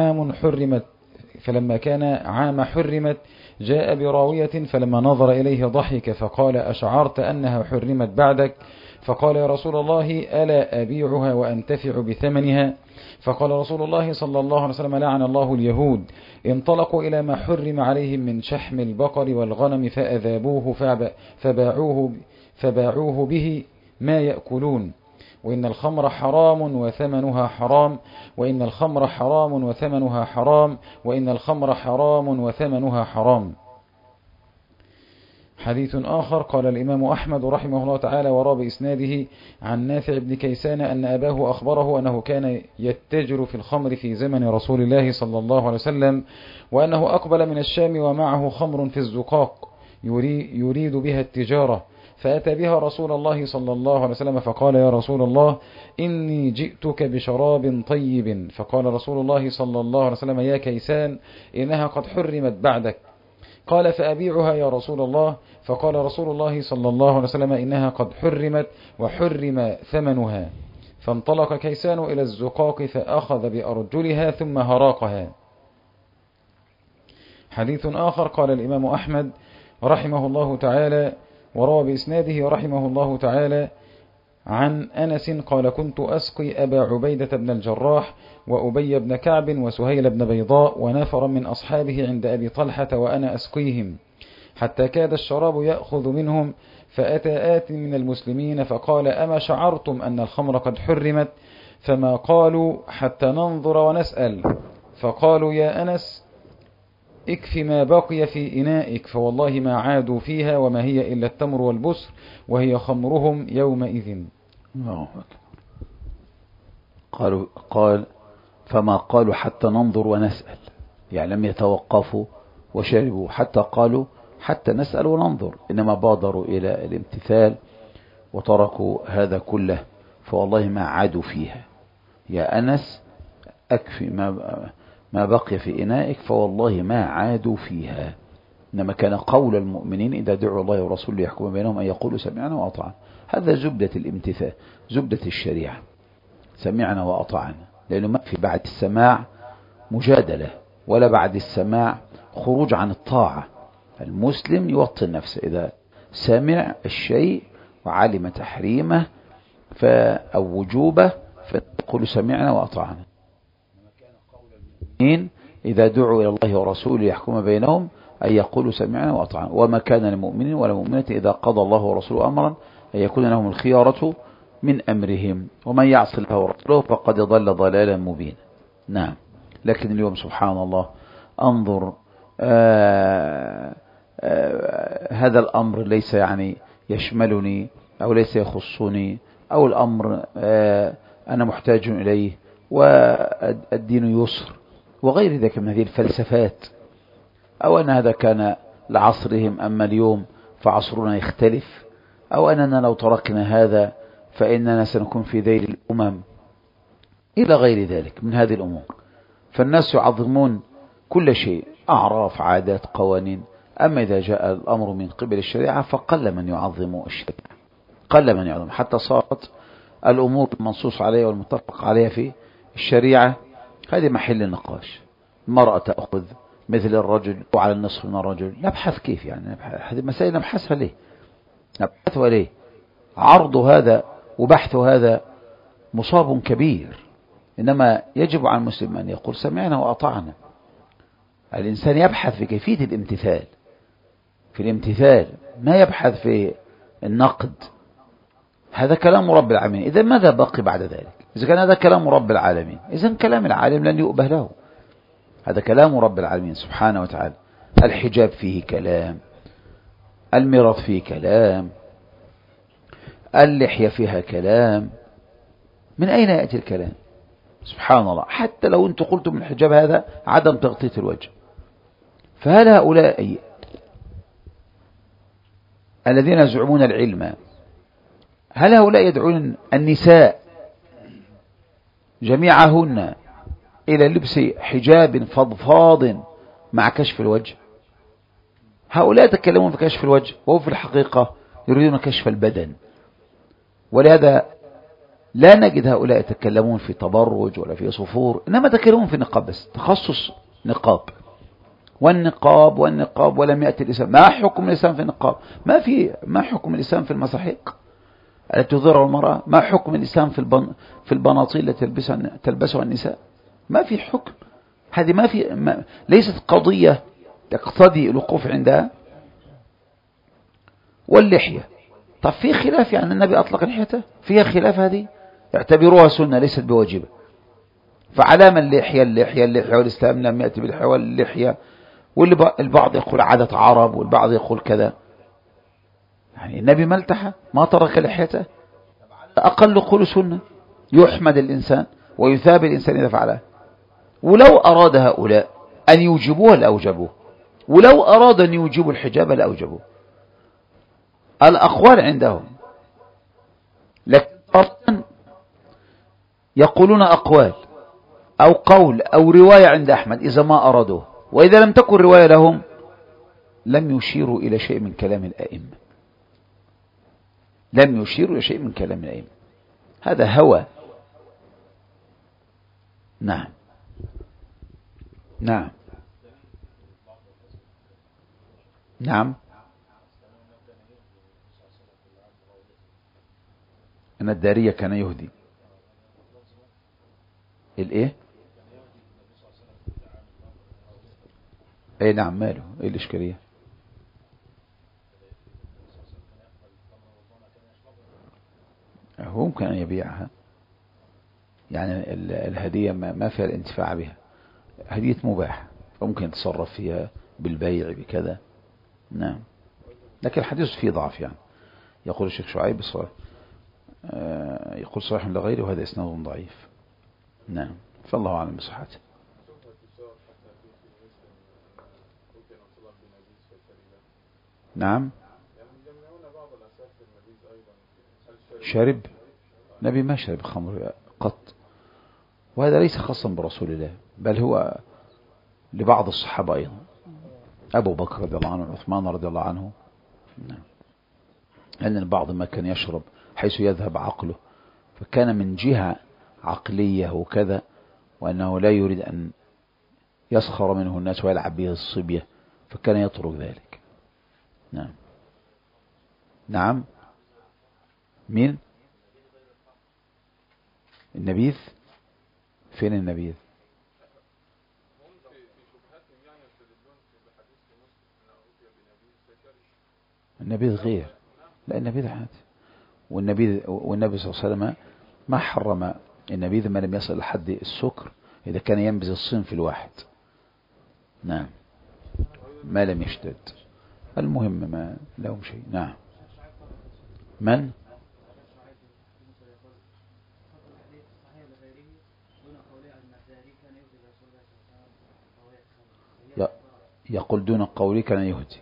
كان عام حرمت جاء براوية، فلما نظر إليه ضحك فقال: أشعرت أنها حرمت بعدك؟ فقال: يا رسول الله، ألا أبيعها وأنتفع بثمنها؟ فقال رسول الله صلى الله عليه وسلم: لعن الله اليهود، انطلقوا إلى ما حرم عليهم من شحم البقر والغنم فأذابوه فباعوه به ما يأكلون، وإن الخمر حرام وثمنها حرام، وإن الخمر حرام وثمنها حرام، وإن الخمر حرام وثمنها حرام. حديث آخر. قال الإمام أحمد رحمه الله تعالى، وروى بإسناده عن نافع بن كيسان أن أباه أخبره أنه كان يتجر في الخمر في زمن رسول الله صلى الله عليه وسلم، وأنه أقبل من الشام ومعه خمر في الزقاق يريد بها التجارة، فأتى بها رسول الله صلى الله عليه وسلم فقال: يا رسول الله، إني جئتك بشراب طيب. فقال رسول الله صلى الله عليه وسلم: يا كيسان، إنها قد حرمت بعدك. قال: فأبيعها يا رسول الله؟ فقال رسول الله صلى الله عليه وسلم: إنها قد حرمت وحرم ثمنها. فانطلق كيسان إلى الزقاق فأخذ بأرجلها ثم هراقها. حديث آخر. قال الإمام أحمد رحمه الله تعالى، وروى بإسناده رحمه الله تعالى عن أنس قال: كنت أسقي أبا عبيدة بن الجراح وأبي بن كعب وسهيل بن بيضاء ونفرا من أصحابه عند أبي طلحة وأنا أسقيهم، حتى كاد الشراب يأخذ منهم، فأتى آت من المسلمين فقال: أما شعرتم أن الخمر قد حرمت؟ فما قالوا حتى ننظر ونسأل. فقالوا: يا أنس، اكف ما بقي في إنائك، فوالله ما عادوا فيها، وما هي إلا التمر والبسر، وهي خمرهم يومئذ. قال: فما قالوا حتى ننظر ونسأل، يعني لم يتوقفوا وشربوا حتى قالوا حتى نسأل وننظر، إنما بادروا إلى الامتثال وتركوا هذا كله، فوالله ما عادوا فيها. يا أنس، أكفي ما بقي في إنائك، فوالله ما عادوا فيها. إنما كان قول المؤمنين إذا دعوا الله ورسوله يحكم بينهم أن يقولوا سمعنا وأطعنا. هذا زبدة الامتثال، زبدة الشريعة. سمعنا وأطعنا، لأنه ما في بعد السماع مجادلة ولا بعد السماع خروج عن الطاعة. المسلم يوطن نفسه إذا سمع الشيء وعلم تحريمه أو وجوبه فيقول سمعنا وأطعنا. إذا دعوا إلى الله ورسوله يحكم بينهم أن يقولوا سمعنا وأطعنا. وما كان لمؤمن ولا مؤمنة إذا قضى الله ورسوله أمرا أن يكون لهم الخيارة من أمرهم ومن يعص الله ورسوله فقد ضل ضلالا مبينا. نعم. لكن اليوم سبحان الله انظر هذا الأمر ليس يعني يشملني أو ليس يخصني، أو الأمر أنا محتاج إليه والدين يسر وغير ذلك من هذه الفلسفات، أو أن هذا كان لعصرهم أما اليوم فعصرنا يختلف، أو أننا لو تركنا هذا فإننا سنكون في ذيل الأمم إلى غير ذلك من هذه الأمور. فالناس يعظمون كل شيء، أعراف، عادات، قوانين. أما إذا جاء الأمر من قبل الشريعة فقل من يعظم الشريعة، قل من يعظم، حتى صارت الأمور المنصوص عليها والمتفق عليها في الشريعة هذه محل النقاش. المرأة تأخذ مثل الرجل وعلى النصف من الرجل، نبحث كيف يعني، هذه مسائل نبحثها ليه، نبحثها ليه؟ عرض هذا وبحث هذا مصاب كبير. إنما يجب على المسلم أن يقول سمعنا وأطعنا. الإنسان يبحث في كيفية الامتثال، في الامتثال، ما يبحث في النقد. هذا كلام رب العالمين، إذا ماذا بقي بعد ذلك؟ إذا كان هذا كلام رب العالمين إذن كلام العالم لن يؤبه له. هذا كلام رب العالمين سبحانه وتعالى. الحجاب فيه كلام، الميراث فيه كلام، اللحية فيها كلام. من أين يأتي الكلام؟ سبحان الله. حتى لو أنت قلتم الحجاب هذا عدم تغطية الوجه، فهل هؤلاء الذين يزعمون العلم هل هؤلاء يدعون النساء جميعهن إلى لبس حجاب فضفاض مع كشف الوجه؟ هؤلاء يتكلمون في كشف الوجه وهو في الحقيقة يريدون كشف البدن. ولهذا لا نجد هؤلاء يتكلمون في تبرج ولا في صفور، إنما يتكلمون في النقاب بس، تخصص نقاب والنقاب والنقاب. ولم يأتي الإسلام. ما حكم الإسلام في النقاب؟ ما حكم الإسلام في المساحيق التي تظهر المرأة؟ ما حكم الإسلام في البناطيل التي تلبسها النساء؟ ما في حكم. هذه ليست قضية تقتضي الوقوف عندها. واللحية، طب في خلاف يعني النبي أطلق لحيته، فيها خلاف، هذه يعتبروها سنة ليست بواجبة. فعلام اللحية والإسلام لم يأتي باللحية واللحية. والبعض يقول عادة عرب والبعض يقول كذا. يعني النبي ما التحى، ما ترك لحيته. أقل قول سنة يحمد الإنسان ويثاب الإنسان إذا فعله. ولو أراد هؤلاء أن يوجبوه لأوجبوه، ولو أراد أن يوجبوا الحجاب لأوجبوه. الأقوال عندهم، لكن يقولون أقوال أو قول أو رواية عند أحمد إذا ما أرادوه، وإذا لم تكن رواية لهم لم يشيروا إلى شيء من كلام الأئمة، لم يشيروا إلى شيء من كلام الأئمة. هذا هوى. نعم نعم نعم. أن الدارية كان يهدي الإيه؟ أي نعم. ماله؟ إيه الإشكالية؟ هو ممكن أن يبيعها، يعني الهدية ما فيها الانتفاع بها، هدية مباح فممكن يتصرف فيها بالبيع بكذا. نعم. لكن الحديث فيه ضعف، يعني يقول الشيخ شعيب يقول صحيح لغيره وهذا إسناد ضعيف. نعم. فالله أعلم بصحته. نعم. شرب نبي ما شرب خمر قط، وهذا ليس خاصا برسول الله، بل هو لبعض الصحابة أيضا، أبو بكر رضي الله عنه، عثمان رضي الله عنه. نعم. لأن البعض ما كان يشرب حيث يذهب عقله، فكان من جهة عقلية وكذا، وأنه لا يريد أن يسخر منه الناس ويلعب به الصبية، فكان يترك ذلك. نعم. نعم. مين؟ النبيذ؟ فين النبيذ؟ النبيذ غير. لا، النبيذ عادي. والنبي صلى الله عليه وسلم ما حرم النبيذ ما لم يصل لحد السكر، إذا كان ينبذ الصنف الواحد. نعم، ما لم يشتد. المهم ما لهم شيء. نعم. من؟ يقول دون قولي كان يهدي.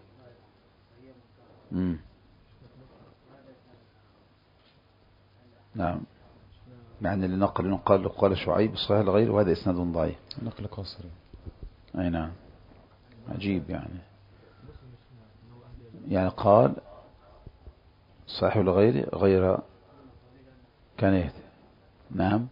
نعم. يعني اللي نقل قال شعيب صحيح الغير، وهذا إسناد ضعيف. نقل قصري. أي نعم. عجيب يعني قال صحيح الغير غير كان يهدي. نعم.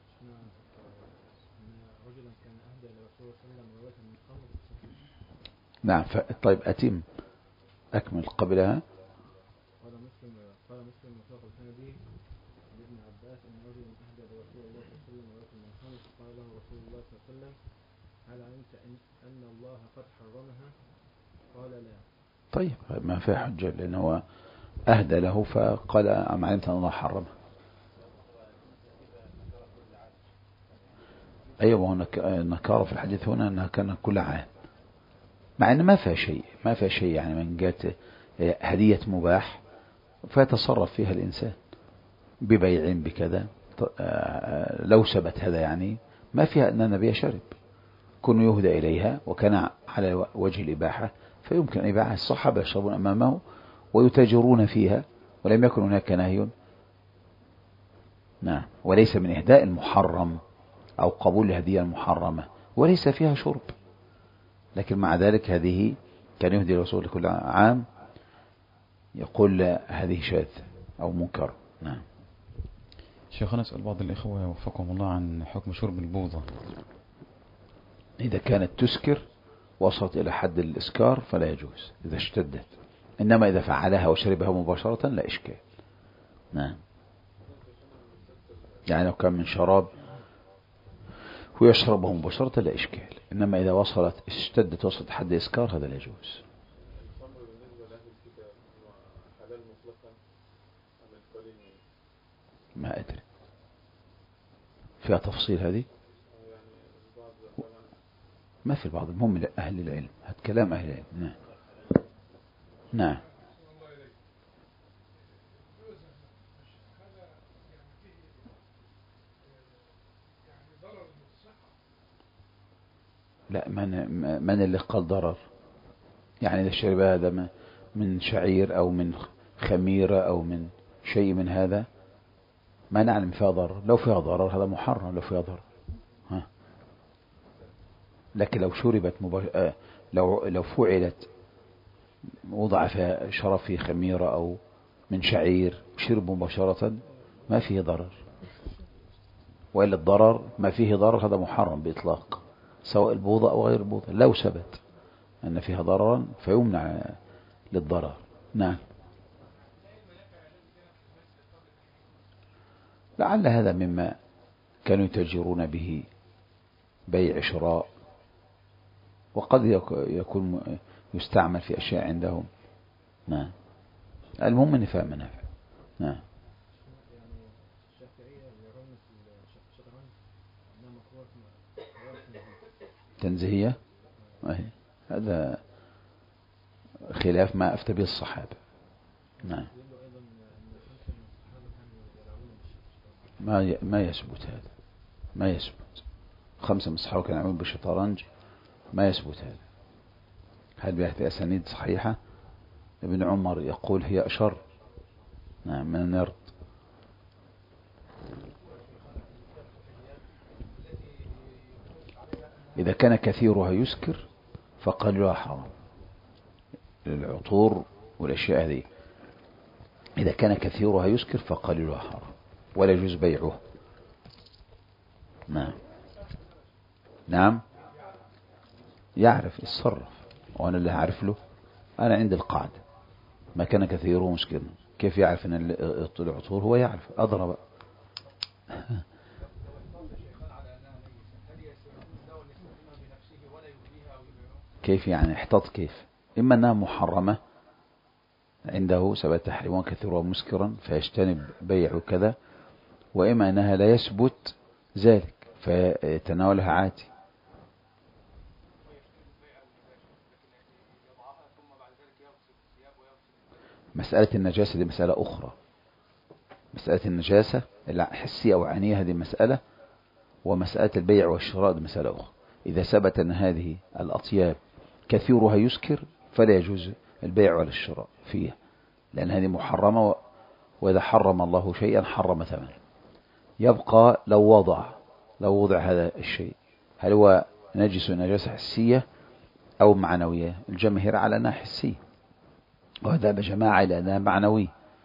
نعم. طيب أتم أكمل قبلها. قال مسلم وثاق الكندي لابن عباس ان رجلا اهدى لرسول الله صلى الله عليه وسلم مويه من خمر، فقال له رسول الله صلى الله عليه وسلم هل علمت ان الله قد حرمها؟ قال لا. طيب ما في حجة، لأنه أهدى له فقال أم علمت أن الله حرمها. أيوة، النكارة في الحديث هنا أنها كان كل عام، مع أن ما فيها شيء يعني من جهة هدية مباح فيتصرف فيها الإنسان ببيع بكذا. لو ثبت هذا يعني ما فيها أن النبي شرب، كن يهدى إليها وكان على وجه الإباحة، فيمكن إباحة. الصحابة يشربون أمامه ويتاجرون فيها ولم يكن هناك نهي. نعم. وليس من إهداء المحرم أو قبول الهدية المحرمة، وليس فيها شرب، لكن مع ذلك هذه كان يهدي الرسول كل عام، يقول هذه شاذ أو منكر. نعم. شيخنا، نسأل بعض الإخوة وفقهم الله عن حكم شرب البوظة. إذا كانت تسكر وصلت إلى حد الإسكار فلا يجوز إذا اشتدت، إنما إذا فعلها وشربها مباشرة لا إشكال. نعم. يعني لو كان من شراب ويشربه مباشرة لا إشكال، إنما إذا وصلت حد إسكار هذا لا يجوز. ما أدري فيها تفصيل هذه، ما في البعض. المهم أهل العلم، هذا كلام أهل العلم. نعم. نعم. لا، من اللي قال ضرر؟ يعني إذا شرب هذا من شعير أو من خميرة أو من شيء من هذا ما نعلم فيها ضرر. لو فيها ضرر هذا محرم، لو فيها ضرر. لكن لو شربت لو فعلت وضع فيها شرب في خميرة أو من شعير شرب مباشرة ما فيه ضرر، وإلا الضرر ما فيه ضرر هذا محرم بإطلاق، سواء البوضة أو غير البوضة، لو ثبت أن فيها ضررا فيمنع للضرر. نعم. لعل هذا مما كانوا يتجرون به، بيع شراء، وقد يكون يستعمل في أشياء عندهم. نعم. المهم أن فهم منافع. نعم. تنزيهية، هذا خلاف ما أفتى به الصحابة. نعم. ما يثبت هذا، ما يثبت. 5 من الصحابة كانوا يلعبون بالشطرنج، ما يثبت هذا. هل بهذه أسانيد صحيحة؟ ابن عمر يقول هي أشر. نعم، من النرد. إذا كان كثيرها يسكر فقليلها حرام، العطور والأشياء هذه إذا كان كثيرها يسكر فقليلها حرام ولا يجوز بيعه. نعم نعم يعرف يتصرف، وأنا اللي هعرف له. أنا عندي القاعدة ما كان كثيره مسكنا. كيف يعرف أن العطور؟ هو يعرف أضرب بقى. كيف يعني احتاط؟ كيف؟ إما أنها محرمة عنده ثبت تحريمها كثيرا مسكرا فيجتنب بيع وكذا، وإما أنها لا يثبت ذلك فيتناولها عادي. مسألة النجاسة دي مسألة أخرى. مسألة النجاسة الحسية أو عينية هذه مسألة، ومسألة البيع والشراء دي مسألة أخرى. إذا ثبت أن هذه الأطياب كثيرها يسكر فلا يجوز البيع ولا الشراء فيها، لأن هذه محرمة، وإذا حرم الله شيئا حرم ثمنه. يبقى لو وضع هذا الشيء هل هو نجس نجاسة حسية أو معنوية؟ الجماهير على أنها حسية، وهذا بجماعة إلى أنها معنوية،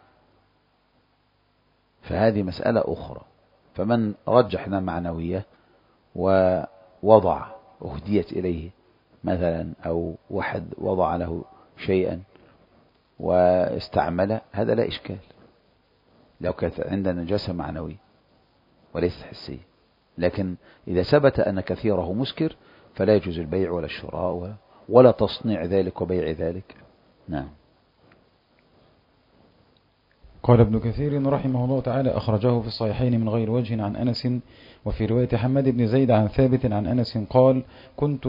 فهذه مسألة أخرى. فمن رجح أنها معنوية ووضع أهديت إليه مثلا، أو واحد وضع له شيئا واستعمله، هذا لا إشكال لو كانت عندنا نجاسة معنوية وليست حسية. لكن إذا ثبت أن كثيره مسكر فلا يجوز البيع ولا الشراء ولا تصنيع ذلك وبيع ذلك. نعم. قال ابن كثير رحمه الله تعالى: أخرجه في الصحيحين من غير وجه عن أنس، وفي رواية حماد بن زيد عن ثابت عن أنس قال: كنت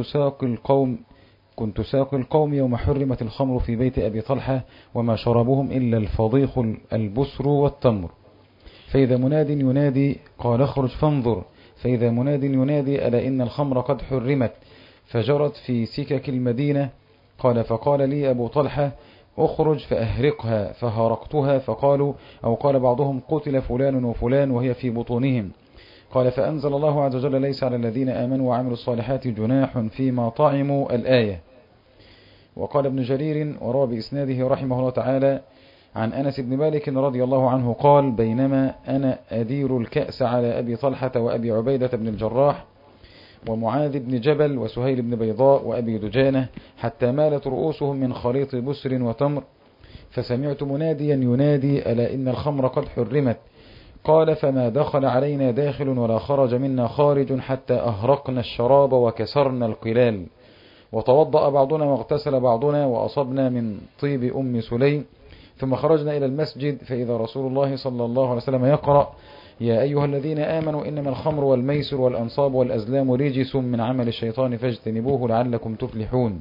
ساقي القوم يوم حرمت الخمر في بيت أبي طلحة، وما شربهم إلا الفضيخ البسر والتمر، فإذا مناد ينادي قال: اخرج فانظر، فإذا مناد ينادي: ألا إن الخمر قد حرمت، فجرت في سكك المدينة. قال: فقال لي أبو طلحة: اخرج فأهرقها، فهرقتها، فقالوا أو قال بعضهم: قتل فلان وفلان وهي في بطونهم. قال: فأنزل الله عز وجل: ليس على الذين آمنوا وعملوا الصالحات جناح فيما طعموا، الآية. وقال ابن جرير وروى بإسناده رحمه الله تعالى عن أنس بن مالك رضي الله عنه قال: بينما أنا أدير الكأس على أبي طلحة وأبي عبيدة بن الجراح ومعاذ بن جبل وسهيل بن بيضاء وأبي دجانة، حتى مالت رؤوسهم من خليط بسر وتمر، فسمعت مناديا ينادي: ألا إن الخمر قد حرمت. قال: فما دخل علينا داخل ولا خرج منا خارج حتى أهرقنا الشراب وكسرنا القلال، وتوضأ بعضنا واغتسل بعضنا، وأصبنا من طيب أم سليم، ثم خرجنا إلى المسجد، فإذا رسول الله صلى الله عليه وسلم يقرأ: يا أيها الذين آمنوا إنما الخمر والميسر والأنصاب والأزلام رجس من عمل الشيطان فاجتنبوه لعلكم تفلحون،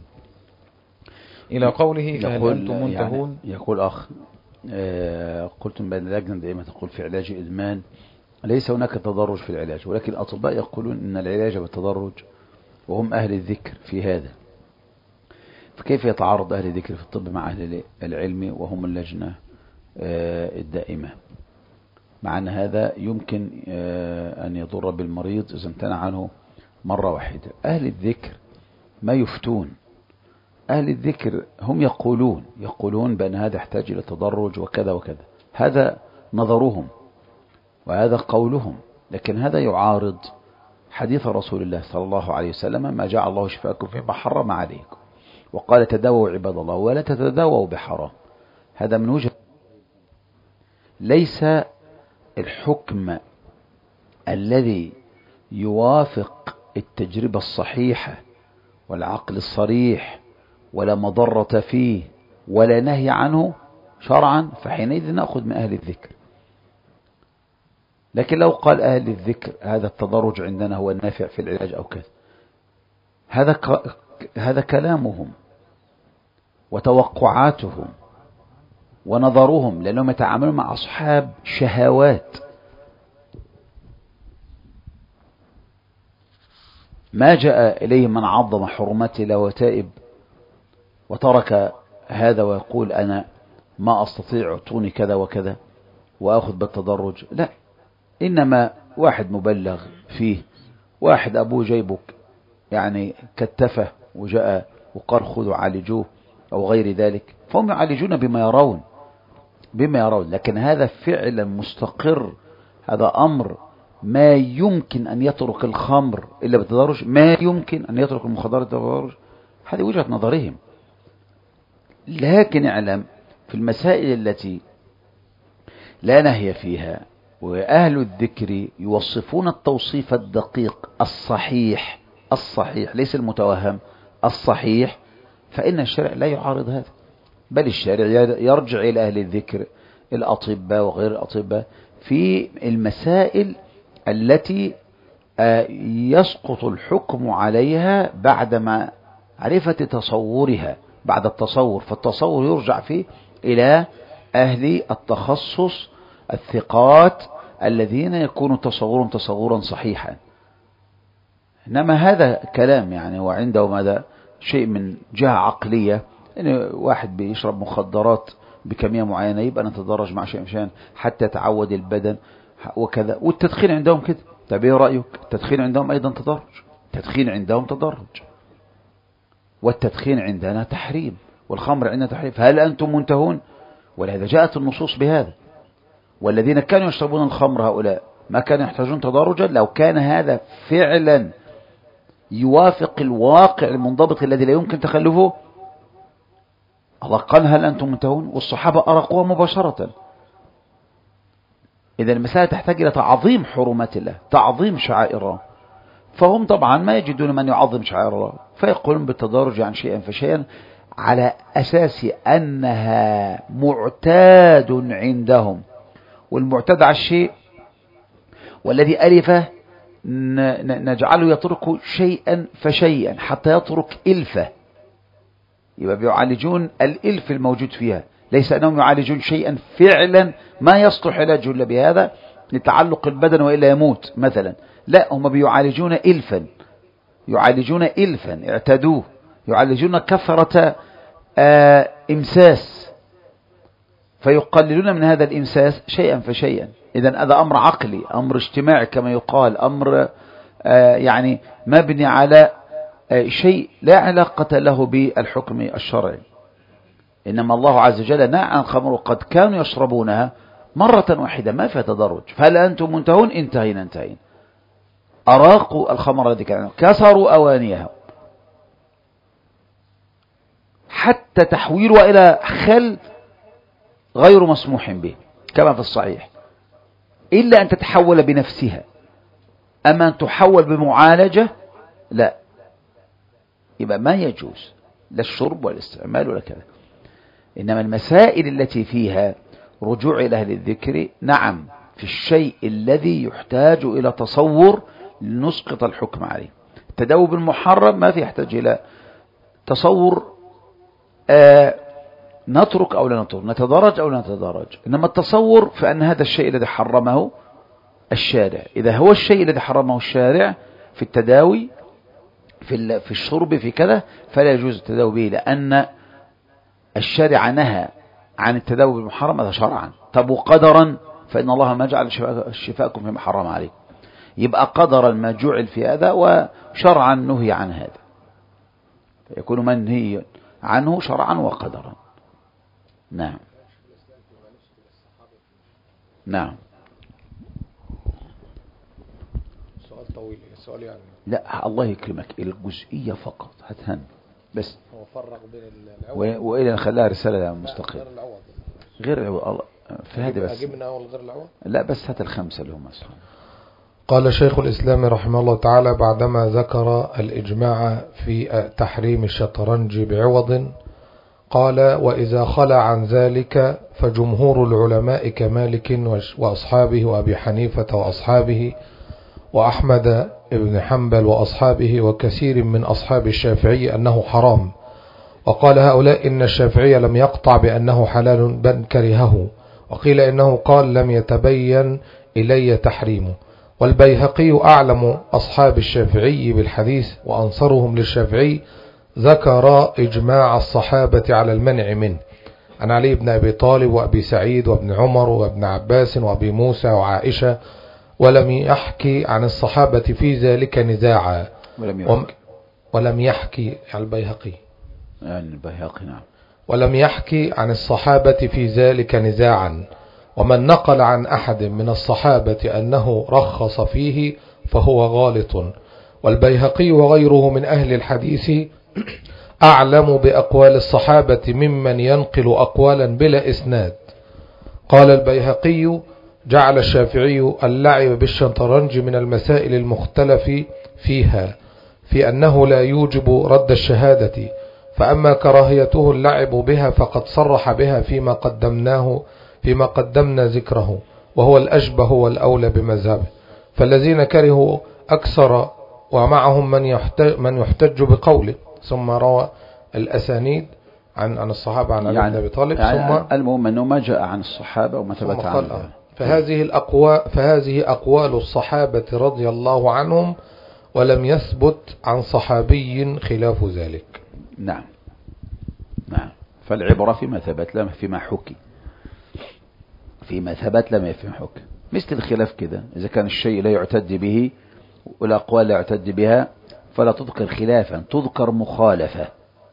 إلى قوله: فهل أنتم منتهون؟ يعني يقول أخ قلتم بأن اللجنة دائما تقول في علاج الإدمان ليس هناك تدرج في العلاج، ولكن الأطباء يقولون إن العلاج بالتدرج، وهم أهل الذكر في هذا. فكيف يتعارض أهل الذكر في الطب مع أهل العلم وهم اللجنة الدائمة؟ مع أن هذا يمكن أن يضر بالمريض إذا امتنع عنه مرة واحدة. أهل الذكر ما يفتون، أهل الذكر هم يقولون بأن هذا يحتاج إلى تدرج وكذا وكذا، هذا نظرهم وهذا قولهم، لكن هذا يعارض حديث رسول الله صلى الله عليه وسلم: ما جعل الله شفاءكم فيما حرم عليكم، وقال: تداووا عباد الله ولا تتداووا بحرام. هذا من وجه ليس الحكم الذي يوافق التجربة الصحيحة والعقل الصريح ولا مضرة فيه ولا نهي عنه شرعا، فحينئذ نأخذ من أهل الذكر. لكن لو قال أهل الذكر هذا التدرج عندنا هو النافع في العلاج أو كذا، هذا كلامهم وتوقعاتهم ونظرهم، لأنهم يتعاملون مع أصحاب شهوات. ما جاء إليه من عظم حرمات الله وتائب وترك هذا ويقول: أنا ما أستطيع، اعطوني كذا وكذا وأخذ بالتدرج. لا، إنما واحد مبلغ فيه، واحد أبوه جيبك يعني كتفه وجاء وقال خذوا عالجوه أو غير ذلك، فهم يعالجون بما يرون، لكن هذا فعلا مستقر، هذا أمر ما يمكن أن يترك الخمر إلا بالتدرج، ما يمكن أن يترك المخدرات بالتدرج، هذه وجهة نظرهم. لكن اعلم في المسائل التي لا نهي فيها وأهل الذكر يوصفون التوصيف الدقيق الصحيح ليس المتوهم، الصحيح، فإن الشرع لا يعارض هذا، بل الشرع يرجع إلى أهل الذكر الأطباء وغير الأطباء في المسائل التي يسقط الحكم عليها بعد معرفة تصورها، بعد التصور، فالتصور يرجع فيه إلى أهل التخصص الثقات الذين يكون تصورا صحيحا. إنما هذا كلام يعني وعنده ماذا شيء من جهة عقلية، يعني واحد بيشرب مخدرات بكمية معينة يبقى نتدرج مع شيء مشان حتى تعود البدن وكذا. والتدخين عندهم كده. طيب ايه رأيك؟ التدخين عندهم أيضا تدرج، التدخين عندهم تدرج، والتدخين عندنا تحريم، والخمر عندنا تحريم، فهل أنتم منتهون؟ ولهذا جاءت النصوص بهذا. والذين كانوا يشربون الخمر هؤلاء ما كانوا يحتاجون تدرجا لو كان هذا فعلا يوافق الواقع المنضبط الذي لا يمكن تخلفه. الله قال هل أنتم منتهون، والصحابة أرقوها مباشرة. إذا المسألة تحتاج إلى تعظيم حرمات الله، تعظيم شعائر الله، فهم طبعا ما يجدون من يعظم شعائر الله فيقولون بالتدرج عن شيئا فشيئا على أساس أنها معتاد عندهم، والمعتاد على الشيء والذي ألفه نجعله يترك شيئا فشيئا حتى يترك إلفه. يبقى بيعالجون الإلف الموجود فيها، ليس أنهم يعالجون شيئا فعلا ما يصلح علاجه إلا بهذا لتعلق البدن وإلا يموت مثلا، لا، هم بيعالجون إلفا، يعالجون إلفا اعتادوه، يعالجون كثرة إمساس، فيقللون من هذا الإمساس شيئا فشيئا. إذن هذا أمر عقلي، أمر اجتماعي كما يقال، أمر يعني مبني على شيء لا علاقة له بالحكم الشرعي. إنما الله عز وجل نهى عن الخمر وقد كانوا يشربونها مرة واحدة ما فيها تدرج، فهل أنتم منتهون؟ انتهينا. أراقوا الخمر الذي كانوا كسروا أوانيها حتى تحويلها إلى خل غير مسموح به كما في الصحيح، إلا أن تتحول بنفسها. أما أن تحول بمعالجة لا، يبقى ما يجوز لا الشرب ولا الاستعمال ولا كذا. إنما المسائل التي فيها رجوع إلى أهل الذكر نعم في الشيء الذي يحتاج إلى تصور لنسقط الحكم عليه. التداوي بالمحرم ما في يحتاج إلى تصور نترك أو لا نترك، نتدرج أو لا نتدرج. إنما التصور فأن هذا الشيء الذي حرمه الشارع، إذا هو الشيء الذي حرمه الشارع في التداوي في الشرب في كذا فلا يجوز التداوي به، لأن الشارع نهى عن التداوي بالمحرم هذا شرعا. طب وقدرا فإن الله ما جعل شفاءكم فيما حرم عليكم، يبقى قدرا ما جعل في هذا وشرعا نهي عن هذا، فيكون منهي عنه شرعا وقدرا. نعم نعم. سؤال طويل، سؤال يعني لا الله يكرمك الجزئية فقط هتهن بس، هو فرق بين العوض وإلى نخليها رسالة مستقلة غير العوض، غير العوض في هذه بس. أجيب من أول غير العوض؟ لا بس هات الخمسة اللي هم أصلا. قال شيخ الإسلام رحمه الله تعالى بعدما ذكر الإجماع في تحريم الشطرنج بعوض قال: وإذا خلى عن ذلك فجمهور العلماء كمالك وأصحابه وأبي حنيفة وأصحابه وأحمد بن حنبل وأصحابه وكثير من أصحاب الشافعي أنه حرام. وقال هؤلاء إن الشافعي لم يقطع بأنه حلال بل كرهه، وقيل إنه قال لم يتبين إلي تحريمه. والبيهقي أعلم أصحاب الشافعي بالحديث وأنصرهم للشافعي ذكر إجماع الصحابة على المنع منه عن علي بن أبي طالب وأبي سعيد وابن عمر وابن عباس وأبي موسى وعائشة، ولم يحكي عن الصحابة في ذلك نزاعا. ولم يحكي عن البيهقي يعني البيهقي نعم. ولم يحكي عن الصحابة في ذلك نزاعا، ومن نقل عن أحد من الصحابة أنه رخص فيه فهو غالط. والبيهقي وغيره من أهل الحديث أعلم بأقوال الصحابة ممن ينقل أقوالا بلا إسناد. قال البيهقي: جعل الشافعي اللعب بالشطرنج من المسائل المختلف فيها في أنه لا يوجب رد الشهادة، فأما كراهيته اللعب بها فقد صرح بها فيما قدمنا ذكره، وهو الأشبه والأولى بمذهبه. فالذين كرهوا أكثر، ومعهم من يحتج بقوله. ثم روى الأسانيد عن الصحابة عن علي بن أبي طالب. ثم المهم أنه ما جاء عن الصحابة وما ثبت عنه. فهذه أقوال الصحابة رضي الله عنهم، ولم يثبت عن صحابي خلاف ذلك. نعم. فالعبرة فيما ثبت لا فيما حكي، فيما ثبت لم فيما حكي. مثل الخلاف كده، إذا كان الشيء لا يعتد به والأقوال لا يعتد بها فلا تذكر خلافا، تذكر مخالفة.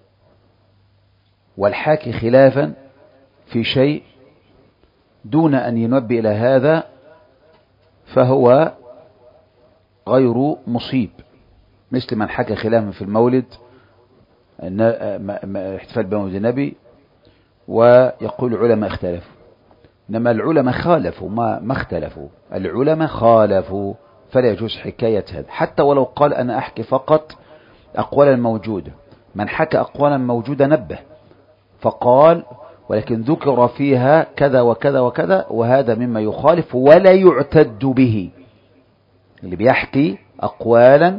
والحاكي خلافا في شيء دون أن ينبه إلى هذا فهو غير مصيب، مثل من حكى خلافا في المولد، احتفال بمولد النبي، ويقول العلماء اختلفوا. إنما العلماء خالفوا ما اختلفوا، العلماء خالفوا، فلا يجوز حكاية هذا. حتى ولو قال أنا أحكي فقط أقوالا موجودة، من حكى أقوالا موجودة نبه فقال ولكن ذكر فيها كذا وكذا وكذا، وهذا مما يخالف ولا يعتد به. اللي بيحكي أقوالا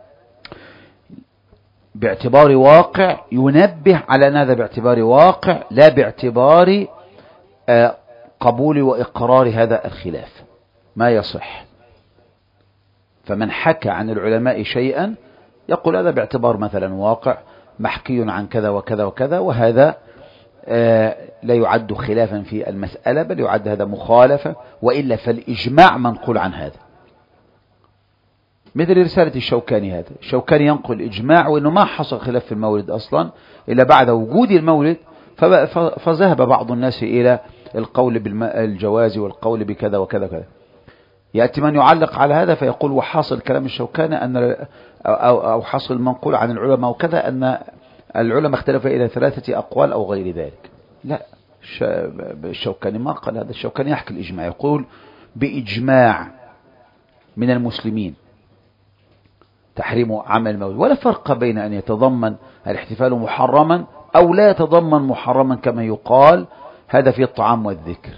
باعتبار واقع ينبه على أن هذا باعتبار واقع، لا باعتبار قبول وإقرار هذا الخلاف، ما يصح. فمن حكى عن العلماء شيئا يقول هذا باعتبار مثلا واقع محكي عن كذا وكذا وكذا، وهذا لا يعد خلافا في المسألة، بل يعد هذا مخالفة، وإلا فالإجماع منقول عن هذا. مثل رسالة الشوكاني، هذا الشوكاني ينقل إجماع وإنه ما حصل خلاف في المولد أصلا إلا بعد وجود المولد، فذهب بعض الناس إلى القول بالجواز والقول بكذا وكذا وكذا. يأتي من يعلق على هذا فيقول وحاصل كلام الشوكاني أن أو حاصل منقول عن العلماء وكذا أن العلماء اختلفوا إلى 3 أقوال أو غير ذلك. لا، الشوكاني ما قال هذا. الشوكاني يحكي الإجماع، يقول بإجماع من المسلمين تحريم عمل المولد، ولا فرق بين أن يتضمن الاحتفال محرما أو لا يتضمن محرما كما يقال هذا في الطعام والذكر،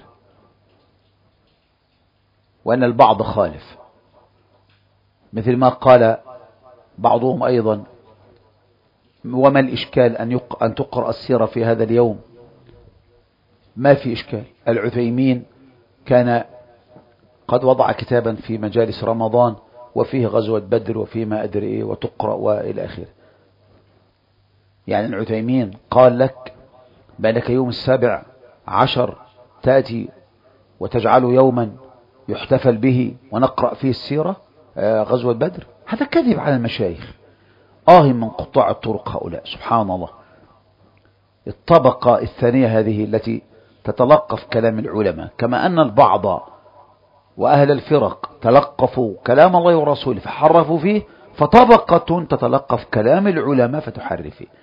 وأن البعض خالف، مثل ما قال بعضهم أيضا وما الإشكال أن تقرأ السيرة في هذا اليوم؟ ما في إشكال. العثيمين كان قد وضع كتابا في مجالس رمضان وفيه غزوة بدر وفيه ما أدري إيه وتقرأ وإلى آخره. يعني العثيمين قال لك بأنك يوم 17 تأتي وتجعله يوما يحتفل به ونقرأ فيه السيرة غزوة بدر؟ هذا كذب على المشايخ. من قطاع الطرق هؤلاء، سبحان الله. الطبقة الثانية هذه التي تتلقف كلام العلماء، كما أن البعض وأهل الفرق تلقفوا كلام الله ورسوله فحرفوا فيه، فطبقة تتلقف كلام العلماء فتحرف فيه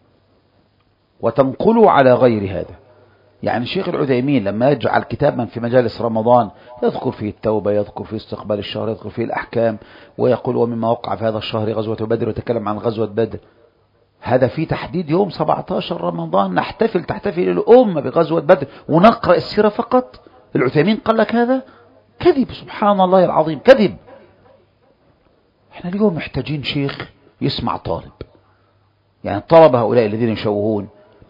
وتنقلوا على غير هذا. يعني الشيخ العثيمين لما يجعل كتابا في مجالس رمضان يذكر فيه التوبة، يذكر فيه استقبال الشهر، يذكر فيه الأحكام، ويقول ومما وقع في هذا الشهر غزوة بدر، ويتكلم عن غزوة بدر، هذا في تحديد يوم 17 رمضان تحتفل الأمة بغزوة بدر ونقرأ السيرة فقط. العثيمين قال لك هذا كذب، سبحان الله العظيم، كذب. احنا اليوم محتاجين شيخ يسمع طالب. يعني الطلبة هؤلاء الذين يشوهون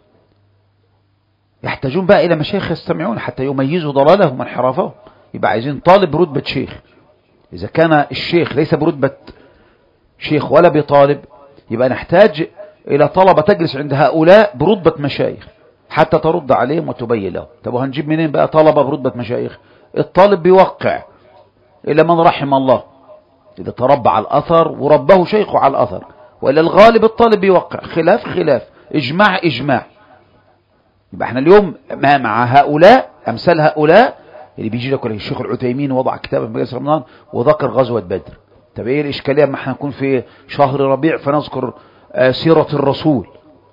يحتاجون بقى إلى مشايخ يستمعون حتى يميزوا ضلالهم وانحرافهم. يبقى عايزين طالب برتبة شيخ. إذا كان الشيخ ليس برتبة شيخ ولا بطالب، يبقى نحتاج إلى طلبة تجلس عند هؤلاء برتبة مشايخ حتى ترد عليهم وتبين لهم. طب وهنجيب منين بقى طلبة برتبة مشايخ؟ الطالب بيوقع إلا من رحم الله، إذا تربى على الأثر وربه شيخه على الأثر، وإلا الغالب الطالب بيوقع. خلاف، إجماع. يبقى احنا اليوم مع هؤلاء أمثال هؤلاء اللي بيجي لك الشيخ العثيمين وضع كتابا في مجلس رمضان وذكر غزوة بدر. طب ايه الاشكالية ما احنا نكون في شهر ربيع فنذكر سيرة الرسول؟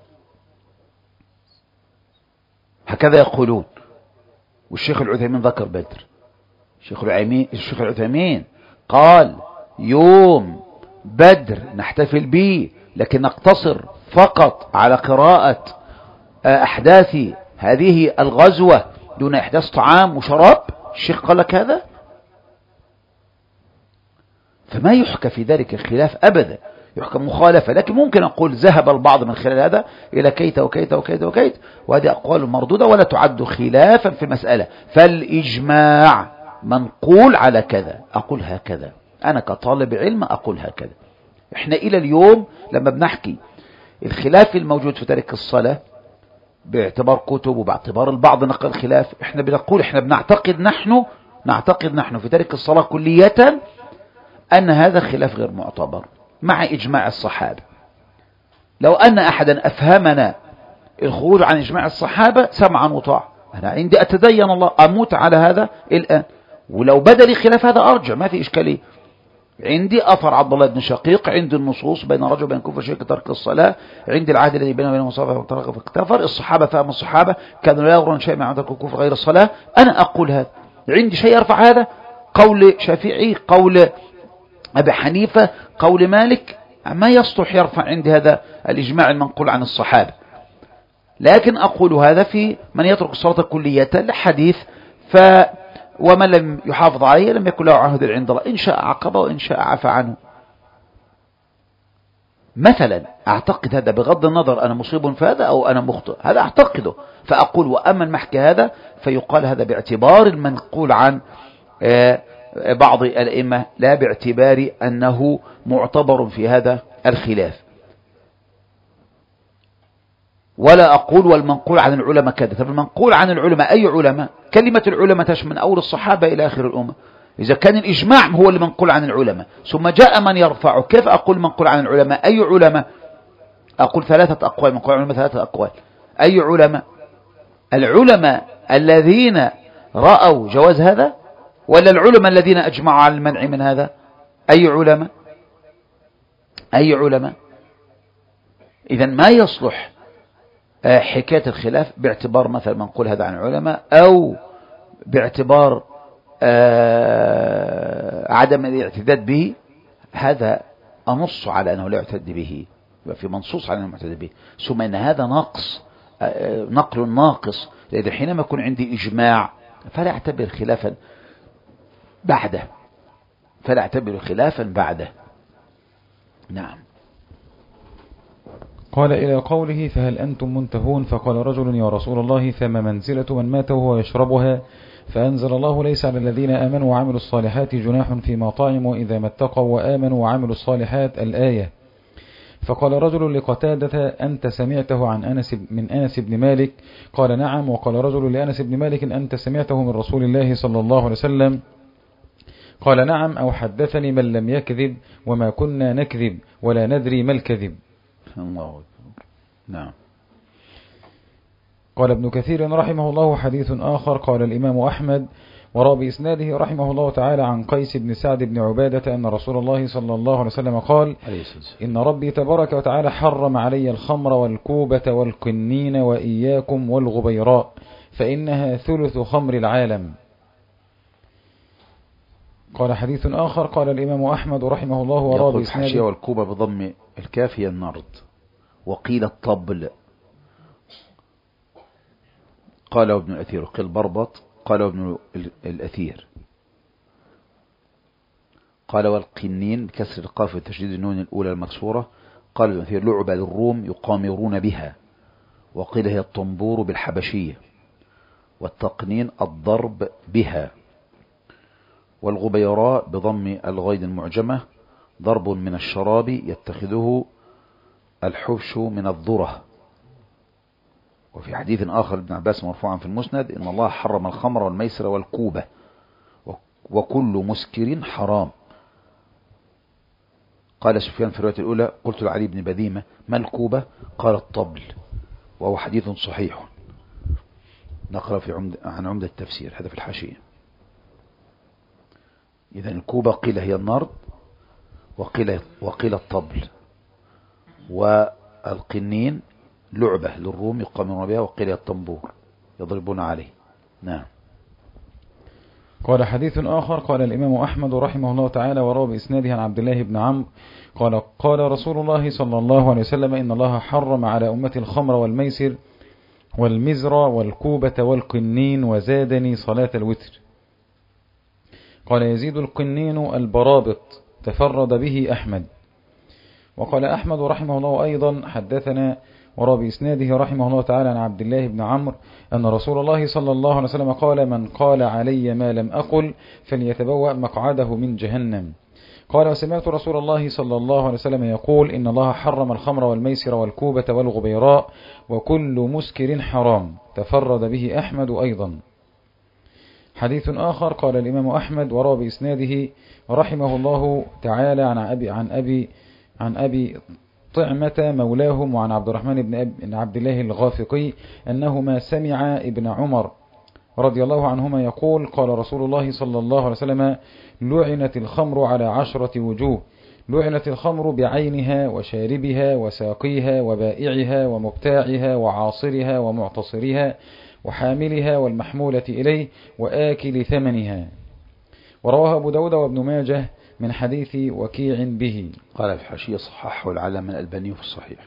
هكذا يقولون. والشيخ العثيمين ذكر بدر. الشيخ العثيمين قال يوم بدر نحتفل به، لكن نقتصر فقط على قراءة أحداث هذه الغزوة دون إحداث طعام وشراب. الشيخ قال لك هذا؟ فما يحكى في ذلك الخلاف أبدا، يحكى مخالفة. لكن ممكن أقول ذهب البعض من خلال هذا إلى كيت وكيت وكيت وكيت، وهذه أقوال مردودة ولا تعد خلافا في المسألة. فالإجماع منقول على كذا، أقول هكذا، أنا كطالب علم أقول هكذا. إحنا إلى اليوم لما بنحكي الخلاف الموجود في تارك الصلاة باعتبار كتب وباعتبار البعض نقل الخلاف، إحنا بنقول إحنا بنعتقد نحن في تارك الصلاة كلية أن هذا خلاف غير معتبر مع إجماع الصحابة. لو أن أحدا أفهمنا الخروج عن إجماع الصحابة سمعا وطاعة، أنا عندي أتدين الله أموت على هذا الآن، ولو بدا لي خلاف هذا أرجع، ما في إشكالية. عندي أثر عبد الله بن شقيق، عندي النصوص بين رجل وبين كفر شرك ترك الصلاة، عندي العهد الذي بينه وبين المصافحة وترك فاكتفر، الصحابة فهم الصحابة كانوا لا يغرون شيء مع ترك الكفر غير الصلاة. أنا أقول هذا، عندي شيء يرفع هذا، قول شافعي، قول أبي حنيفة، قول مالك، ما يصلح يرفع عندي هذا الإجماع المنقول عن الصحابة. لكن أقول هذا في من يترك الصلاة كلية لحديث ومن لم يحافظ عليه لم يكن له عهد عند الله، إن شاء عقبه وإن شاء عفى عنه مثلا. أعتقد هذا بغض النظر أنا مصيب في هذا أو أنا مخطئ، هذا أعتقده. فأقول وأما المحكي هذا فيقال هذا باعتبار المنقول عن بعض الأئمة لا باعتبار أنه معتبر في هذا الخلاف. ولا أقول والمنقول عن العلماء كذا. طب المنقول عن العلماء أي علماء؟ كلمة العلماء تشمل من أول الصحابة إلى آخر الأمة. إذا كان الإجماع هو اللي منقول عن العلماء ثم جاء من يرفعه، كيف أقول منقول عن العلماء؟ أي علماء؟ أقول ثلاثة أقوال، منقول عن العلماء ثلاثة أقوال. أي علماء؟ العلماء الذين رأوا جواز هذا ولا العلماء الذين أجمعوا على المنع من هذا؟ أي علماء؟ أي علماء؟ إذن ما يصلح حكاية الخلاف باعتبار مثلا منقول هذا عن العلماء أو باعتبار عدم الاعتداد به. هذا أنص على أنه لا يعتد به، في منصوص على أنه يعتد به. ثم أن هذا ناقص، نقل ناقص، لأن حينما يكون عندي إجماع فلا أعتبر خلافا بعده. نعم. قال إلى قوله فهل أنتم منتهون؟ فقال رجل يا رسول الله فما منزلة من مات وهو يشربها؟ فأنزل الله ليس على الذين آمنوا وعملوا الصالحات جناح فيما طعموا إذا ما اتقوا وآمنوا وعملوا الصالحات الآية. فقال رجل لقتادة أنت سمعته عن من أنس بن مالك؟ قال نعم. وقال رجل لأنس بن مالك أنت سمعته من رسول الله صلى الله عليه وسلم؟ قال نعم، أو حدثني من لم يكذب وما كنا نكذب ولا ندري ما الكذب. الله. نعم. قال ابن كثير رحمه الله حديث آخر قال الإمام أحمد وراء بإسناده رحمه الله تعالى عن قيس بن سعد بن عبادة أن رسول الله صلى الله عليه وسلم قال إن ربي تبارك وتعالى حرم علي الخمر والكوبة والقنين وإياكم والغبيراء فإنها ثلث خمر العالم. قال حديث آخر قال الإمام أحمد رحمه الله وراء بإسناده الحاشية والكوبة بضم الكاف هي النرد، وقيل الطبل، قال ابن الأثير، وقيل بربط، قال ابن الأثير، قال والقنين بكسر القاف وتشديد النون الأولى المكسورة، قال ابن الأثير لعب للروم يقامرون بها، وقيل هي الطنبور بالحبشية، والتقنين الضرب بها، والغبيراء بضم الغيد المعجمة ضرب من الشراب يتخذه الحبش من الذرة. وفي حديث آخر ابن عباس مرفوعا في المسند إن الله حرم الخمر والميسر والكوبة وكل مسكر حرام. قال سفيان في الرواية الأولى قلت لعلي بن بذيمة ما الكوبة؟ قال الطبل، وهو حديث صحيح، نقرأ عن عمدة التفسير، هذا في الحاشية. إذا الكوبة قيل هي النرد، وقيل الطبل، والقنين لعبة للروم يقامون بها، وقيل الطنبور يضربون عليه. نعم. قال حديث آخر قال الإمام أحمد رحمه الله تعالى وروى بإسناده عن عبد الله بن عمرو قال رسول الله صلى الله عليه وسلم إن الله حرم على أمة الخمر والميسر والمزر والكوبة والقنين وزادني صلاة الوتر. قال يزيد القنين البرابط تفرد به أحمد. وقال أحمد رحمه الله أيضا حدثنا وروى بإسناده رحمه الله تعالى عن عبد الله بن عمرو أن رسول الله صلى الله عليه وسلم قال من قال علي ما لم أقل فليتبوأ مقعده من جهنم. قال وسمعت رسول الله صلى الله عليه وسلم يقول إن الله حرم الخمر والميسر والكوبة والغبيراء وكل مسكر حرام. تفرد به أحمد أيضا. حديث آخر قال الإمام أحمد وروى بإسناده رحمه الله تعالى عن أبي طعمة مولاهم وعن عبد الرحمن بن عبد الله الغافقي أنهما سمع ابن عمر رضي الله عنهما يقول قال رسول الله صلى الله عليه وسلم لعنت الخمر على 10 وجوه. لعنت الخمر بعينها وشاربها وساقيها وبائعها ومبتاعها وعاصرها ومعتصرها وحاملها والمحمولة إليه وآكل ثمنها. ورواه أبو داود وابن ماجه من حديث وكيع به. قال في الحاشية صححه العلامة الألباني في الصحيح.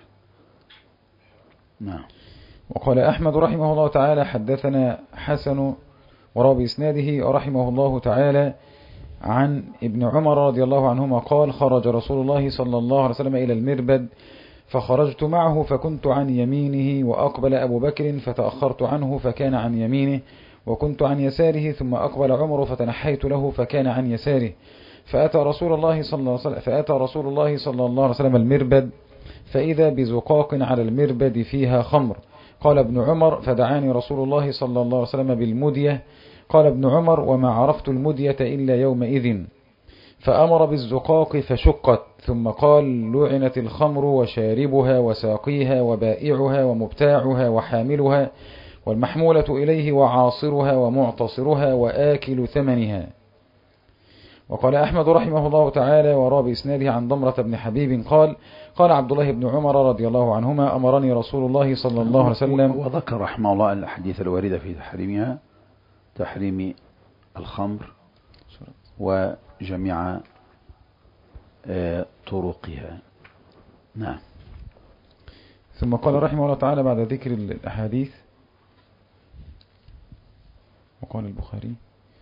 نعم. وقال أحمد رحمه الله تعالى حدثنا حسن وروى بإسناده رحمه الله تعالى عن ابن عمر رضي الله عنهما قال خرج رسول الله صلى الله عليه وسلم إلى المربد فخرجت معه فكنت عن يمينه وأقبل أبو بكر فتأخرت عنه فكان عن يمينه وكنت عن يساره ثم أقبل عمر فتنحيت له فكان عن يساره فأتى رسول الله صلى الله عليه وسلم المربد فإذا بزقاق على المربد فيها خمر. قال ابن عمر فدعاني رسول الله صلى الله عليه وسلم بالمدية. قال ابن عمر وما عرفت المدية إلا يومئذ فأمر بالزقاق فشقت ثم قال لعنت الخمر وشاربها وساقيها وبائعها ومبتاعها وحاملها والمحمولة إليه وعاصرها ومعتصرها وآكل ثمنها. وقال أحمد رحمه الله تعالى وروى بإسناده عن ضمرة بن حبيب قال عبد الله بن عمر رضي الله عنهما أمرني رسول الله صلى الله عليه وسلم. وذكر رحمه الله الحديث الواردة في تحريم الخمر وجميع طرقها. نعم. ثم قال رحمه الله تعالى بعد ذكر الأحاديث وقال البخاري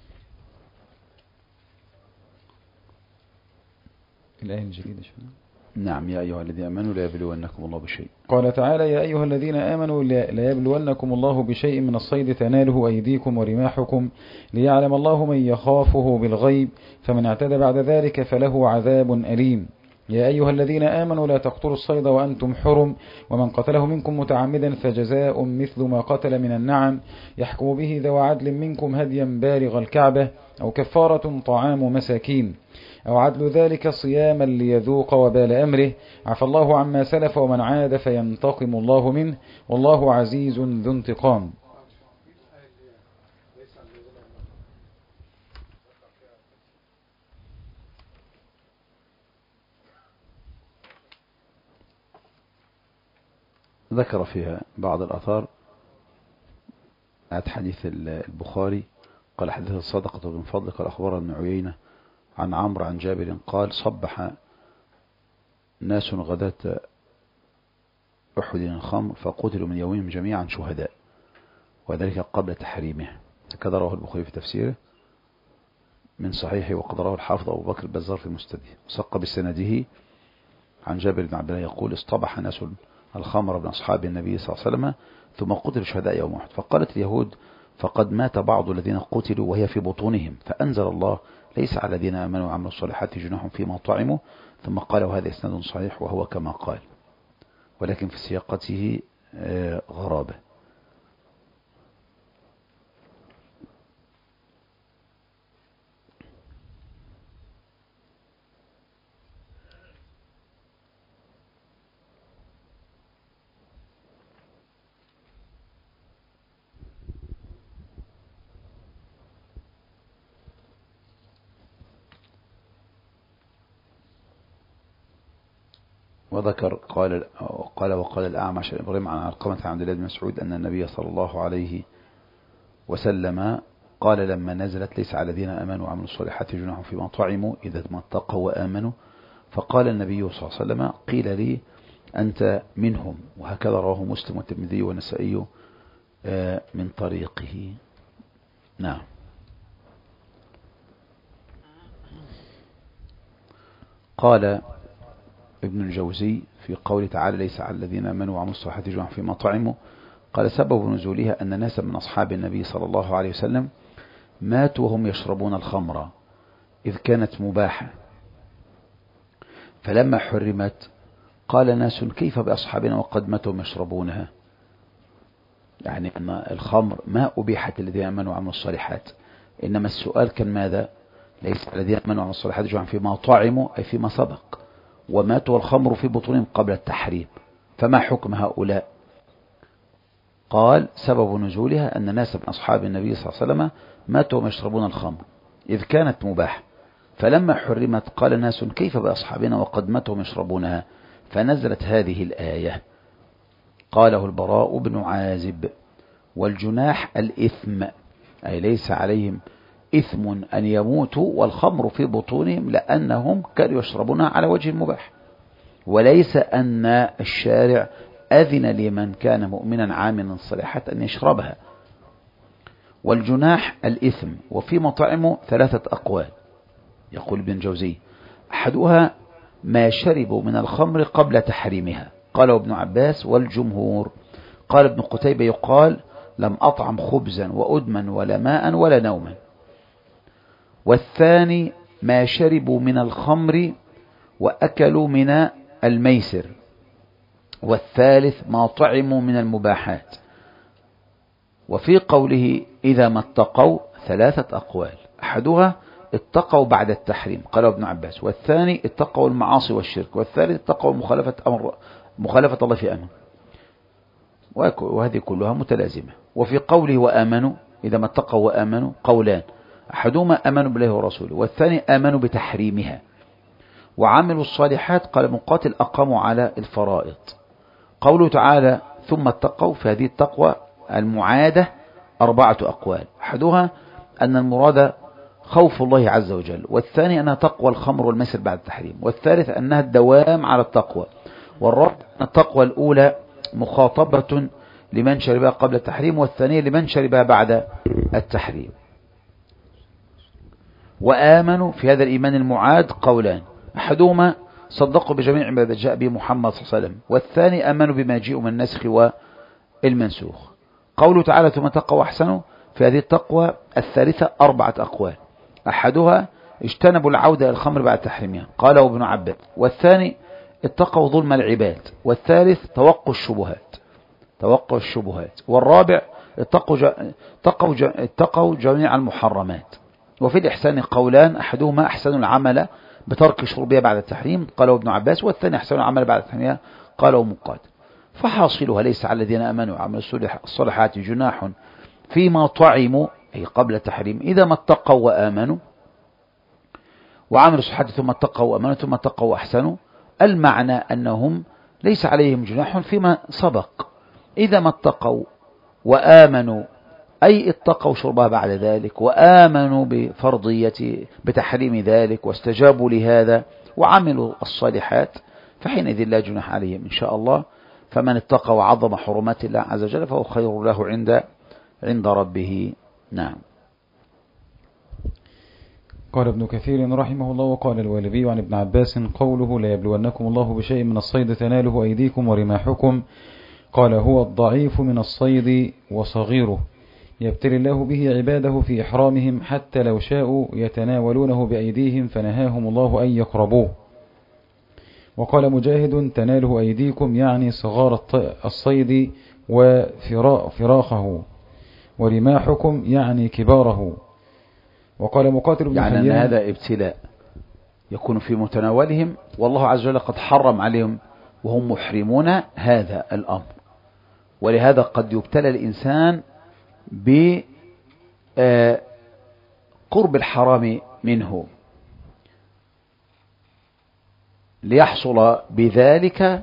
الآية الجديدة شنو؟ نعم يا أيها الذين آمنوا لا يبلونكم الله بشيء. قال تعالى يا أيها الذين آمنوا لا يبلونكم الله بشيء من الصيد تناله أيديكم ورماحكم ليعلم الله من يخافه بالغيب فمن اعتدى بعد ذلك فله عذاب أليم. يا أيها الذين آمنوا لا تقتلوا الصيد وأنتم حرم ومن قتله منكم متعمدا فجزاء مثل ما قتل من النعم يحكم به ذو عدل منكم هديا بالغ الكعبة أو كفارة طعام مساكين أو عدل ذلك صياما ليذوق وبال أمره عفى الله عما سلف ومن عاد فينتقم الله منه والله عزيز ذو انتقام. ذكر فيها بعض الآثار حديث البخاري قال حديث الصدقة بن فضل قال أخبرنا ابن عيينة عن عمرو عن جابر قال صبح ناس غداة أحد الخمر فقتلوا من يومهم جميعا شهداء وذلك قبل تحريمه. هكذا رواه البخاري في تفسيره من صحيحه وقد رواه الحافظ أبو بكر البزار في مسنده وسق بسنده عن جابر بن عبد الله يقول اصطبح ناس الخمر من أصحاب النبي صلى الله عليه وسلم ثم قتلوا شهداء يوم واحد فقالت اليهود فقد مات بعض الذين قتلوا وهي في بطونهم فأنزل الله ليس على الذين آمنوا وعملوا الصالحات جناح فيما طعموا ثم قال وهذا إسناد صحيح وهو كما قال ولكن في سياقته غرابة. وذكر وقال الأعمش عن إبراهيم عن علقمة عن عبد الله بن مسعود أن النبي صلى الله عليه وسلم قال لما نزلت ليس على الذين آمنوا وعملوا الصالحات جناح فيما طعموا إذا ما اتقوا وآمنوا، فقال النبي صلى الله عليه وسلم قيل لي أنت منهم. وهكذا رواه مسلم والترمذي والنسائي من طريقه. نعم. قال ابن الجوزي في قوله تعالى ليس على الذين آمنوا وعملوا الصالحات جناح فيما طعموا، قال سبب نزولها أن ناسا من أصحاب النبي صلى الله عليه وسلم ماتوا وهم يشربون الخمر إذ كانت مباحة، فلما حرمت قال ناس كيف بأصحابنا وقد ماتوا يشربونها، يعني أن الخمر ما أبيحت الذين آمنوا وعملوا الصالحات، إنما السؤال كان ماذا؟ ليس الذين آمنوا وعملوا الصالحات جناح فيما طعموا أي فيما سبق، وماتوا والخمر في بطونهم قبل التحريم، فما حكم هؤلاء؟ قال سبب نزولها أن ناس من أصحاب النبي صلى الله عليه وسلم ماتوا وهم يشربون الخمر إذ كانت مباحة، فلما حرمت قال ناس كيف بأصحابنا وقد ماتوا وهم يشربونها، فنزلت هذه الآية. قاله البراء بن عازب. والجناح الإثم أي ليس عليهم إثم أن يموتوا والخمر في بطونهم لأنهم كانوا يشربونها على وجه المباح، وليس أن الشارع أذن لمن كان مؤمنا عاملا صالحا أن يشربها. والجناح الإثم وفي مطعمه 3 أقوال، يقول ابن الجوزي أحدها ما شربوا من الخمر قبل تحريمها، قاله ابن عباس والجمهور. قال ابن قتيبة يقال لم أطعم خبزا وأدما ولا ماء ولا نوما. والثاني ما شربوا من الخمر وأكلوا من الميسر. والثالث ما طعموا من المباحات. وفي قوله إذا ما اتقوا 3 أقوال، أحدها اتقوا بعد التحريم قاله ابن عباس، والثاني اتقوا المعاصي والشرك، والثالث اتقوا مخالفة الله في أمن، وهذه كلها متلازمة. وفي قوله وآمنوا إذا ما اتقوا وآمنوا قولان، أحدهما آمنوا بالله ورسوله، والثاني آمنوا بتحريمها. وعملوا الصالحات قال مقاتل أقاموا على الفرائض. قوله تعالى ثم اتقوا، في هذه التقوى المعادة 4 أقوال، أحدها أن المراد خوف الله عز وجل، والثاني أنها تقوى الخمر والميسر بعد التحريم، والثالث أنها الدوام على التقوى، والرابع أن التقوى الأولى مخاطبة لمن شربها قبل التحريم، والثانية لمن شربها بعد التحريم. وآمنوا في هذا الإيمان المعاد قولان، أحدهما صدقوا بجميع ما جاء به محمد صلى الله عليه وسلم، والثاني آمنوا بما يجيء من النسخ والمنسوخ. قوله تعالى ثم اتقوا وأحسنوا، في هذه التقوى الثالثة 4 أقوال، أحدها اجتنبوا العودة إلى الخمر بعد تحريمها قاله ابن عباس، والثاني اتقوا ظلم العباد، والثالث توقوا الشبهات، والرابع اتقوا جميع المحرمات. وفي الإحسان قولان، أحدهما أحسن العمل بترك شربها بعد التحريم قاله ابن عباس، والثاني أحسن العمل بعد تحريمها قاله مقاتل. فحاصلها ليس على الذين آمنوا وعملوا الصالحات جناح فيما طعموا أي قبل التحريم إذا ما اتقوا وآمنوا وعملوا الصالحات ثم اتقوا وآمنوا ثم اتقوا وأحسنوا. المعنى أنهم ليس عليهم جناح فيما سبق إذا ما اتقوا وآمنوا، أي اتقوا شربها بعد ذلك وآمنوا بتحريم ذلك واستجابوا لهذا وعملوا الصالحات، فحينئذ لا جناح عليهم إن شاء الله. فمن اتقى وعظم حرمات الله عز وجل فهو خير له عند ربه. نعم. قال ابن كثير رحمه الله وقال الوالبي عن ابن عباس قوله لا يبلونكم الله بشيء من الصيد تناله أيديكم ورماحكم، قال هو الضعيف من الصيد وصغيره يبتلي الله به عباده في إحرامهم حتى لو شاءوا يتناولونه بأيديهم فنهاهم الله أن يقربوه. وقال مجاهد تناله أيديكم يعني صغار الصيد وفراخه، ورماحكم يعني كباره. وقال مقاتل بن يعني أن هذا ابتلاء يكون في متناولهم، والله عز وجل قد حرم عليهم وهم محرمون هذا الأمر، ولهذا قد يبتلى الإنسان بقرب الحرام منه، ليحصل بذلك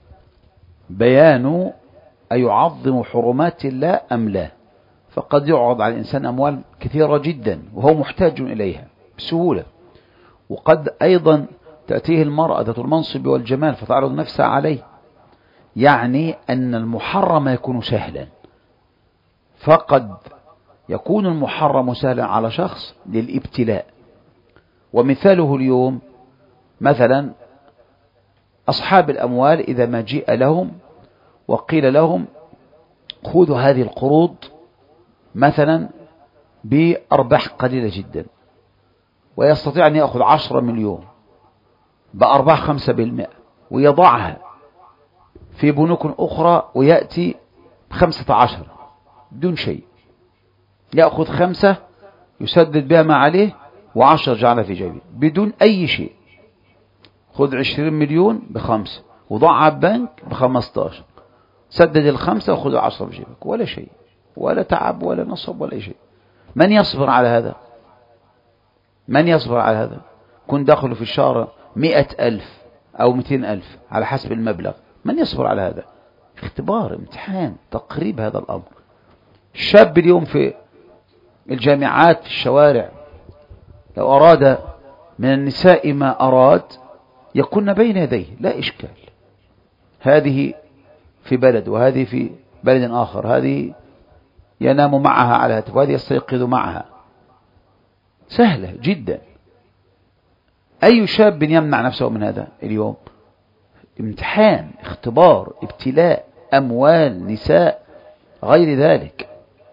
بيان أيعظم حرمات الله أم لا. فقد يعرض على الإنسان أموال كثيرة جدا وهو محتاج إليها بسهولة، وقد أيضا تأتيه المرأة ذات المنصب والجمال فتعرض نفسها عليه. يعني أن المحرم يكون سهلا، فقد يكون المحرم سهلا على شخص للابتلاء. ومثاله اليوم مثلا أصحاب الأموال إذا ما جيء لهم وقيل لهم خذوا هذه القروض مثلا بأرباح قليلة جدا، ويستطيع أن يأخذ 10 مليون بأرباح 5%، ويضعها في بنوك أخرى ويأتي 15 بدون شيء، يأخذ 5 يسدد بها ما عليه و10 جعلها في جيبه بدون أي شيء. خذ 20 مليون ب5 وضعها ببنك ب15، سدد 5 وخذ 10 في جيبك، ولا شيء، ولا تعب ولا نصب ولا شيء. من يصبر على هذا؟ من يصبر على هذا؟ كن دخله في الشهر 100,000 أو 200,000 على حسب المبلغ. من يصبر على هذا؟ اختبار، امتحان، تقريب هذا الأمر. الشاب اليوم في الجامعات في الشوارع لو أراد من النساء ما أراد يكون بين يديه لا إشكال، هذه في بلد وهذه في بلد آخر، هذه ينام معها على هاتف وهذه يستيقظ معها، سهلة جدا. أي شاب يمنع نفسه من هذا اليوم؟ امتحان، اختبار، ابتلاء، أموال، نساء، غير ذلك.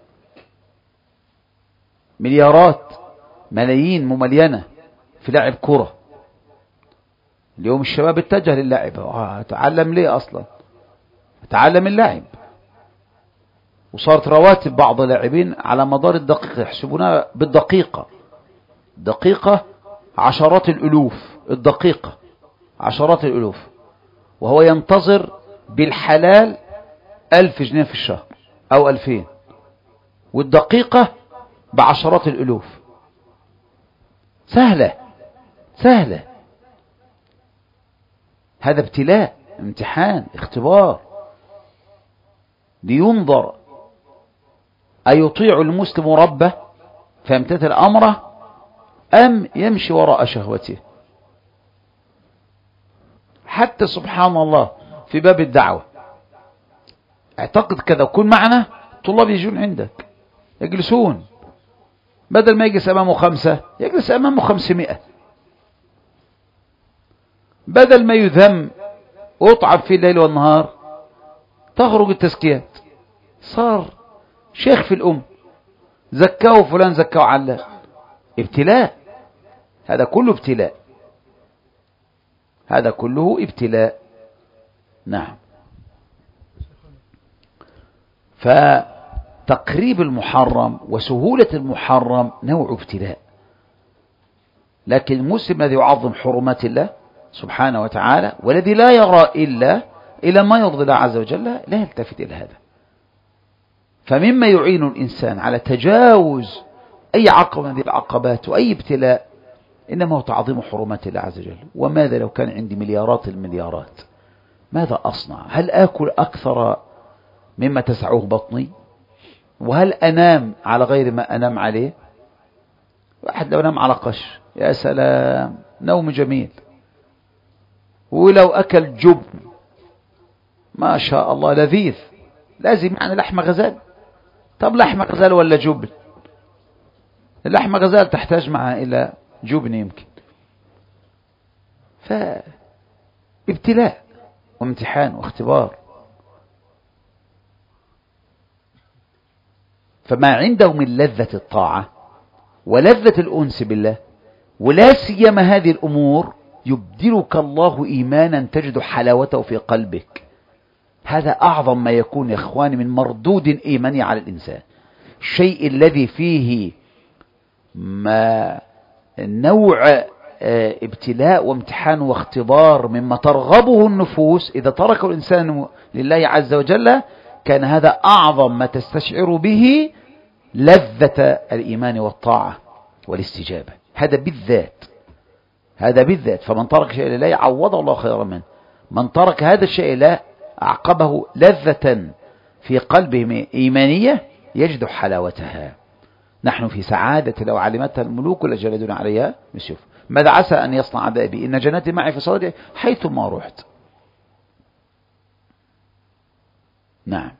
مليارات، ملايين مملينة في لعب كرة. اليوم الشباب اتجه للعب، تعلم ليه أصلا؟ تعلم اللعب. وصارت رواتب بعض اللاعبين على مدار الدقيقة يحسبونها بالدقيقة، دقيقة 10 الألوف، الدقيقة 10 الألوف، وهو ينتظر بالحلال 1000 جنيه في الشهر أو 2000، والدقيقة ب10 الألوف. سهلة سهلة. هذا ابتلاء، امتحان، اختبار، لينظر أيطيع المسلم ربه فيمتثل أمره أم يمشي وراء شهوته. حتى سبحان الله في باب الدعوة اعتقد كذا وكن معنا، طلاب يجون عندك يجلسون، بدل ما يجلس أمامه 5 يجلس أمامه 500، بدل ما يذم ويطعب في الليل والنهار تخرج التزكيات. صار شيخ في الأم، زكاه فلان زكاه علان. ابتلاء، هذا كله ابتلاء، هذا كله ابتلاء. نعم. فتقريب المحرم وسهولة المحرم نوع ابتلاء، لكن المسلم الذي يعظم حرمات الله سبحانه وتعالى والذي لا يرى إلا إلى ما يرضي الله عز وجل لا يلتفت إلى هذا. فمما يعين الإنسان على تجاوز أي عقبة من هذه العقبات وأي ابتلاء إنما هو تعظيم حرمات الله عز وجل. وماذا لو كان عندي مليارات المليارات؟ ماذا أصنع؟ هل آكل أكثر مما تسعه بطني؟ وهل أنام على غير ما أنام عليه؟ واحد لو نام على قش يا سلام، نوم جميل. ولو أكل جبن ما شاء الله لذيذ، لازم يعني لحم غزال. طب لحم غزال ولا جبن؟ اللحم غزال تحتاج معها إلى جبن يمكن. فابتلاء وامتحان واختبار. فما عنده من لذة الطاعة ولذة الأنس بالله ولا سيما هذه الأمور يبدلك الله إيمانا تجد حلاوته في قلبك. هذا أعظم ما يكون يا إخواني من مردود إيماني على الإنسان. الشيء الذي فيه ما نوع ابتلاء وامتحان واختبار مما ترغبه النفوس، إذا ترك الإنسان لله عز وجل كان هذا أعظم ما تستشعر به لذة الإيمان والطاعة والاستجابة. هذا بالذات هذا بالذات. فمن ترك شيء لله عوضه الله خيرا منه. من ترك هذا الشيء لا أعقبه لذة في قلبه إيمانية يجد حلاوتها. نحن في سعادة لو علمتها الملوك لجلدون عليها بالسيوف. ماذا عسى أن يصنع بي إن جنتي معي في صدري حيث ما رحت. نعم.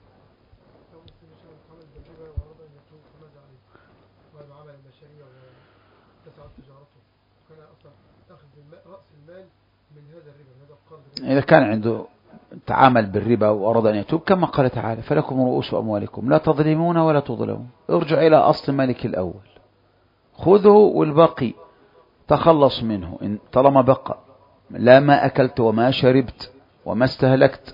إذا كان عنده تعامل بالربا وأراد أن يتوب كما قال تعالى فلكم رؤوس أموالكم لا تظلمون ولا تظلمون. ارجع إلى أصل مالك الأول، خذه والباقي تخلص منه. إن طالما بقى لا ما أكلت وما شربت وما استهلكت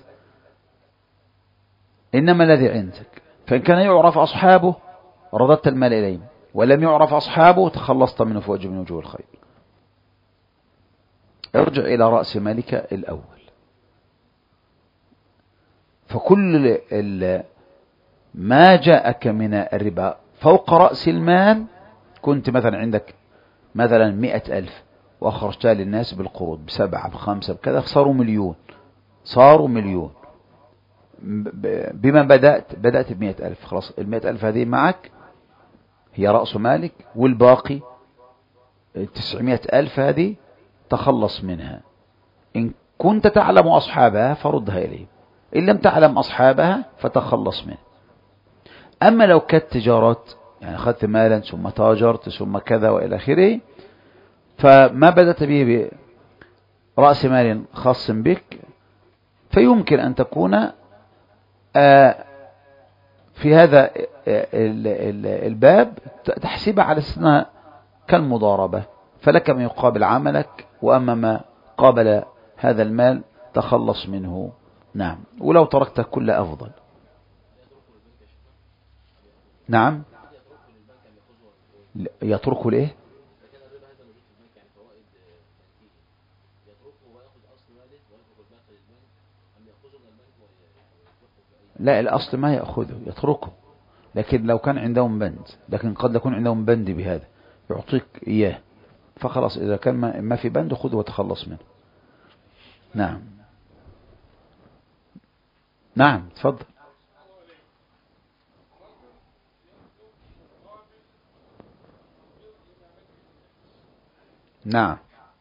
إنما الذي عندك. فإن كان يعرف أصحابه رددت المال إليهم، ولم يعرف أصحابه تخلصت منه في وجه من وجوه الخير. ارجع إلى رأس مالك الأول. فكل ما جاءك من الربا فوق رأس المال، كنت مثلا عندك مثلا 100,000 وأخرجتها للناس بالقروض ب7 ب5 بكذا صاروا مليون. بما بدأت ب100,000. خلاص 100,000 هذه معك هي رأس مالك، والباقي 900,000 هذه تخلص منها. إن كنت تعلم أصحابها فردها إليهم، إن لم تعلم أصحابها فتخلص منه. أما لو كانت تجارات يعني أخذت مالا ثم تاجرت ثم كذا وإلى آخره، فما بدأت به برأس مال خاص بك فيمكن أن تكون في هذا الباب تحسبها على أنها كالمضاربة، فلك من يقابل عملك، وأما ما قابل هذا المال تخلص منه. نعم. ولو تركت كل أفضل. نعم. يترك الايه؟ لا، الأصل ما يأخذه يتركه، لكن لو كان عندهم بند، لكن قد يكون عندهم بند بهذا يعطيك إياه، فخلاص إذا كان ما في بند خذه وتخلص منه. نعم. نعم تفضل. نعم.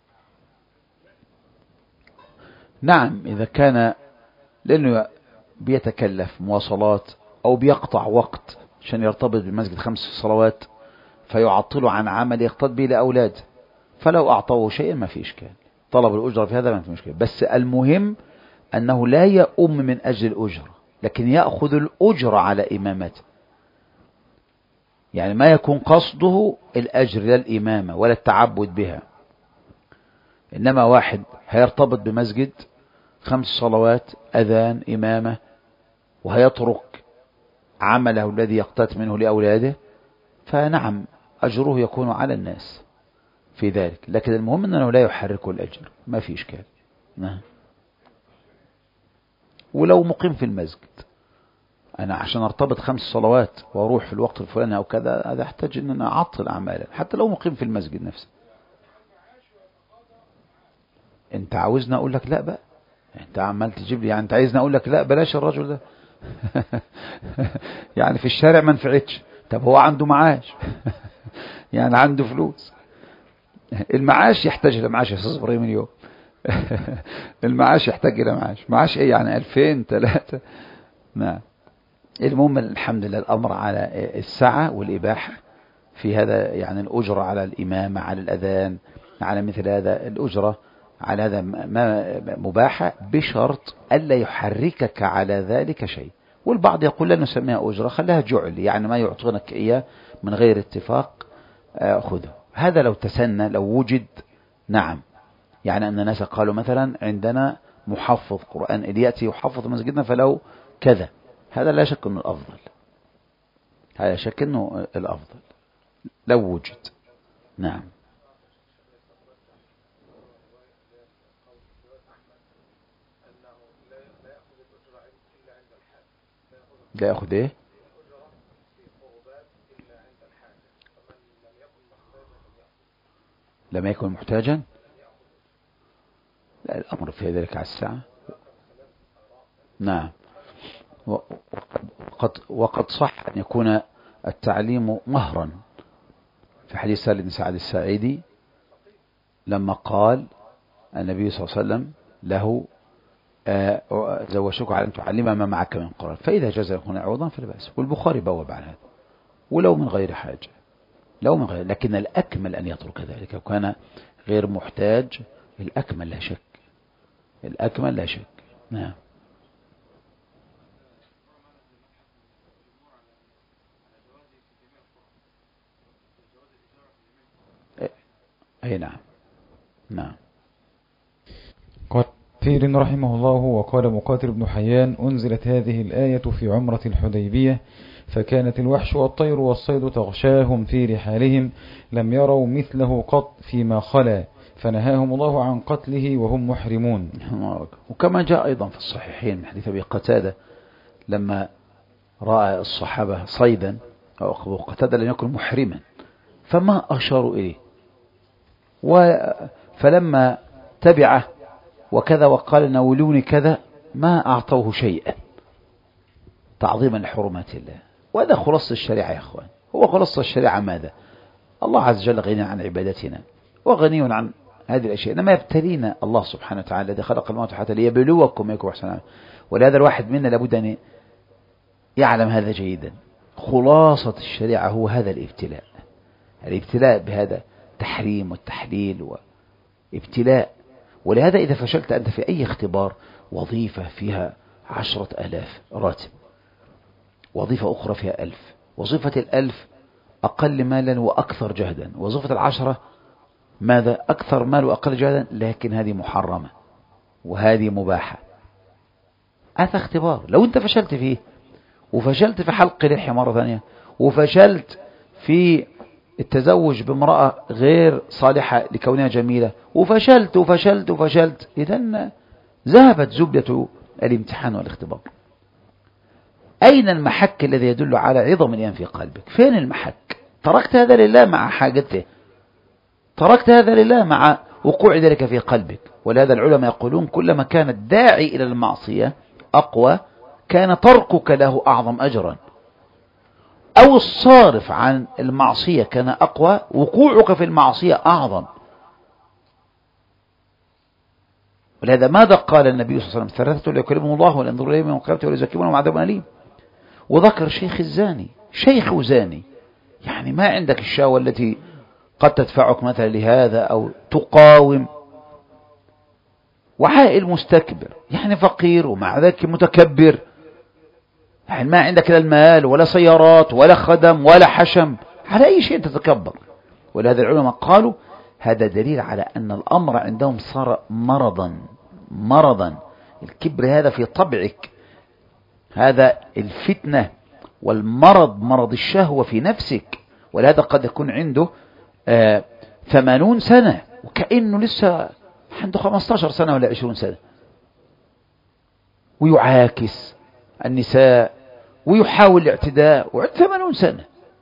نعم إذا كان لأنه بيتكلف مواصلات أو بيقطع وقت عشان يرتبط بالمسجد 5 صلوات فيعطله عن عمل يقتضي به لأولاد، فلو أعطوه شيئا ما في إشكال. طلب الأجرة في هذا ما في مشكلة، بس المهم أنه لا يؤم من أجل الأجرة، لكن يأخذ الأجرة على إمامته. يعني ما يكون قصده الأجر لا الإمامة ولا التعبد بها، إنما واحد هيرتبط بمسجد 5 صلوات أذان إمامة وهيترك عمله الذي يقتات منه لأولاده، فنعم أجره يكون على الناس في ذلك، لكن المهم أنه لا يحرك الأجر ما في إشكال. نعم. ولو مقيم في المسجد، أنا عشان أرتبط 5 صلوات وأروح في الوقت الفلاني أو كذا، هذا أحتاج أن أنا أعطل أعمالا حتى لو مقيم في المسجد نفسه. أنت عاوزنا أقول لك لا بقى، أنت عمال تجيب لي، يعني أنت عايزنا أقول لك لا بلاش الرجل ده يعني في الشارع ما نفعتش، طب هو عنده معاش يعني عنده فلوس، المعاش يحتاج إلى معاش يا أستاذ إبراهيم اليوم المعاش يحتاج إلى معاش إيه يعني 2000 3. نعم. المهم الحمد لله الأمر على السعة والإباحة في هذا، يعني الأجرة على الإمامة على الأذان على مثل هذا، الأجرة على هذا ما مباحة بشرط ألا يحركك على ذلك شيء. والبعض يقول لا نسميها أجرة، خليها جعل، يعني ما يعطونك إياه من غير اتفاق خذه. هذا لو تسنى لو وجد. نعم. يعني أن الناس قالوا مثلا عندنا محفظ قرآن اللي يأتي يحفظ مسجدنا فلو كذا، هذا لا شك أنه الأفضل، هذا شك أنه الأفضل لو وجد. نعم. لا يأخذ إيه؟ لم يكن محتاجا. لا، الأمر في ذلك على الساعة. نعم. وقد صح أن يكون التعليم مهرا، في حديث سهل بن سعد الساعدي لما قال النبي صلى الله عليه وسلم له زوجتك على أن تعلم ما معك من قرآن، فإذا جاز يكون عوضا فلا بأس. والبخاري بواب عن هذا، ولو من غير حاجة، لو من غير، لكن الأكمل أن يترك ذلك، وكان غير محتاج، الأكمل لا شك، الأكمل لا شك. نعم. أي نعم. نعم. قال كثير رحمه الله. وقال مقاتل بن حيان: أنزلت هذه الآية في عمرة الحديبية، فكانت الوحش والطير والصيد تغشاهم في رحالهم، لم يروا مثله قط فيما خلا، فنهاهم الله عن قتله وهم محرمون. وكما جاء أيضا في الصحيحين من حديث أبي قتادة لما رأى الصحابة صيدا، أو قتادة لم يكن محرما فما أشاروا إليه، فلما تبعه وكذا وقال ناولوني كذا ما أعطوه شيئا تعظيما لحرمات الله. وهذا خلاصة الشريعة يا أخوان. هو خلاصة الشريعة ماذا؟ الله عز وجل غني عن عبادتنا وغني عن هذه الأشياء، إنما يبتلينا الله سبحانه وتعالى الذي خلق الموت حتى ليبلوكم أيكم أحسن عملا. ولهذا الواحد منا لابد أن يعلم هذا جيدا. خلاصة الشريعة هو هذا الابتلاء، الابتلاء بهذا تحريم والتحليل وابتلاء. ولهذا إذا فشلت أنت في أي اختبار، وظيفة فيها 10,000 راتب، وظيفة أخرى فيها 1000، وظيفة 1000 أقل مالا وأكثر جهدا، وظيفة 10 ماذا؟ أكثر مال وأقل جهدا، لكن هذه محرمة وهذه مباحة. هذا اختبار. لو أنت فشلت فيه، وفشلت في حلق لحية مرة ثانية، وفشلت في التزوج بامرأة غير صالحة لكونها جميلة، وفشلت، إذن ذهبت زبدة الامتحان والاختبار. أين المحك الذي يدل على عظم الإيمان في قلبك؟ فين المحك؟ تركت هذا لله مع حاجته، تركت هذا لله مع وقوع ذلك في قلبك. ولهذا العلماء يقولون كلما كان الداعي إلى المعصية أقوى كان تركك له أعظم أجرا، أو الصارف عن المعصية كان أقوى، وقوعك في المعصية أعظم. ولهذا ماذا قال النبي صلى الله عليه وسلم؟ 3 لا يكلمهم الله ولا ينظر إليهم يوم القيامة ولا يزكيهم وهم عذاب أليم. وذكر شيخ الزاني، شيخ زاني، يعني ما عندك الشهوة التي قد تدفعك مثلا لهذا أو تقاوم. وعائل مستكبر، يعني فقير ومع ذلك متكبر، يعني ما عندك لا المال ولا سيارات ولا خدم ولا حشم، على أي شيء تتكبر. ولهذا العلماء قالوا هذا دليل على أن الأمر عندهم صار مرضا. الكبر هذا في طبعك، هذا الفتنة والمرض، مرض الشهوة في نفسك. ولهذا قد يكون عنده 80 سنة وكأنه لسه عنده 15 سنة ولا 20 سنة، ويعاكس النساء ويحاول الاعتداء وعنده 80 سنة.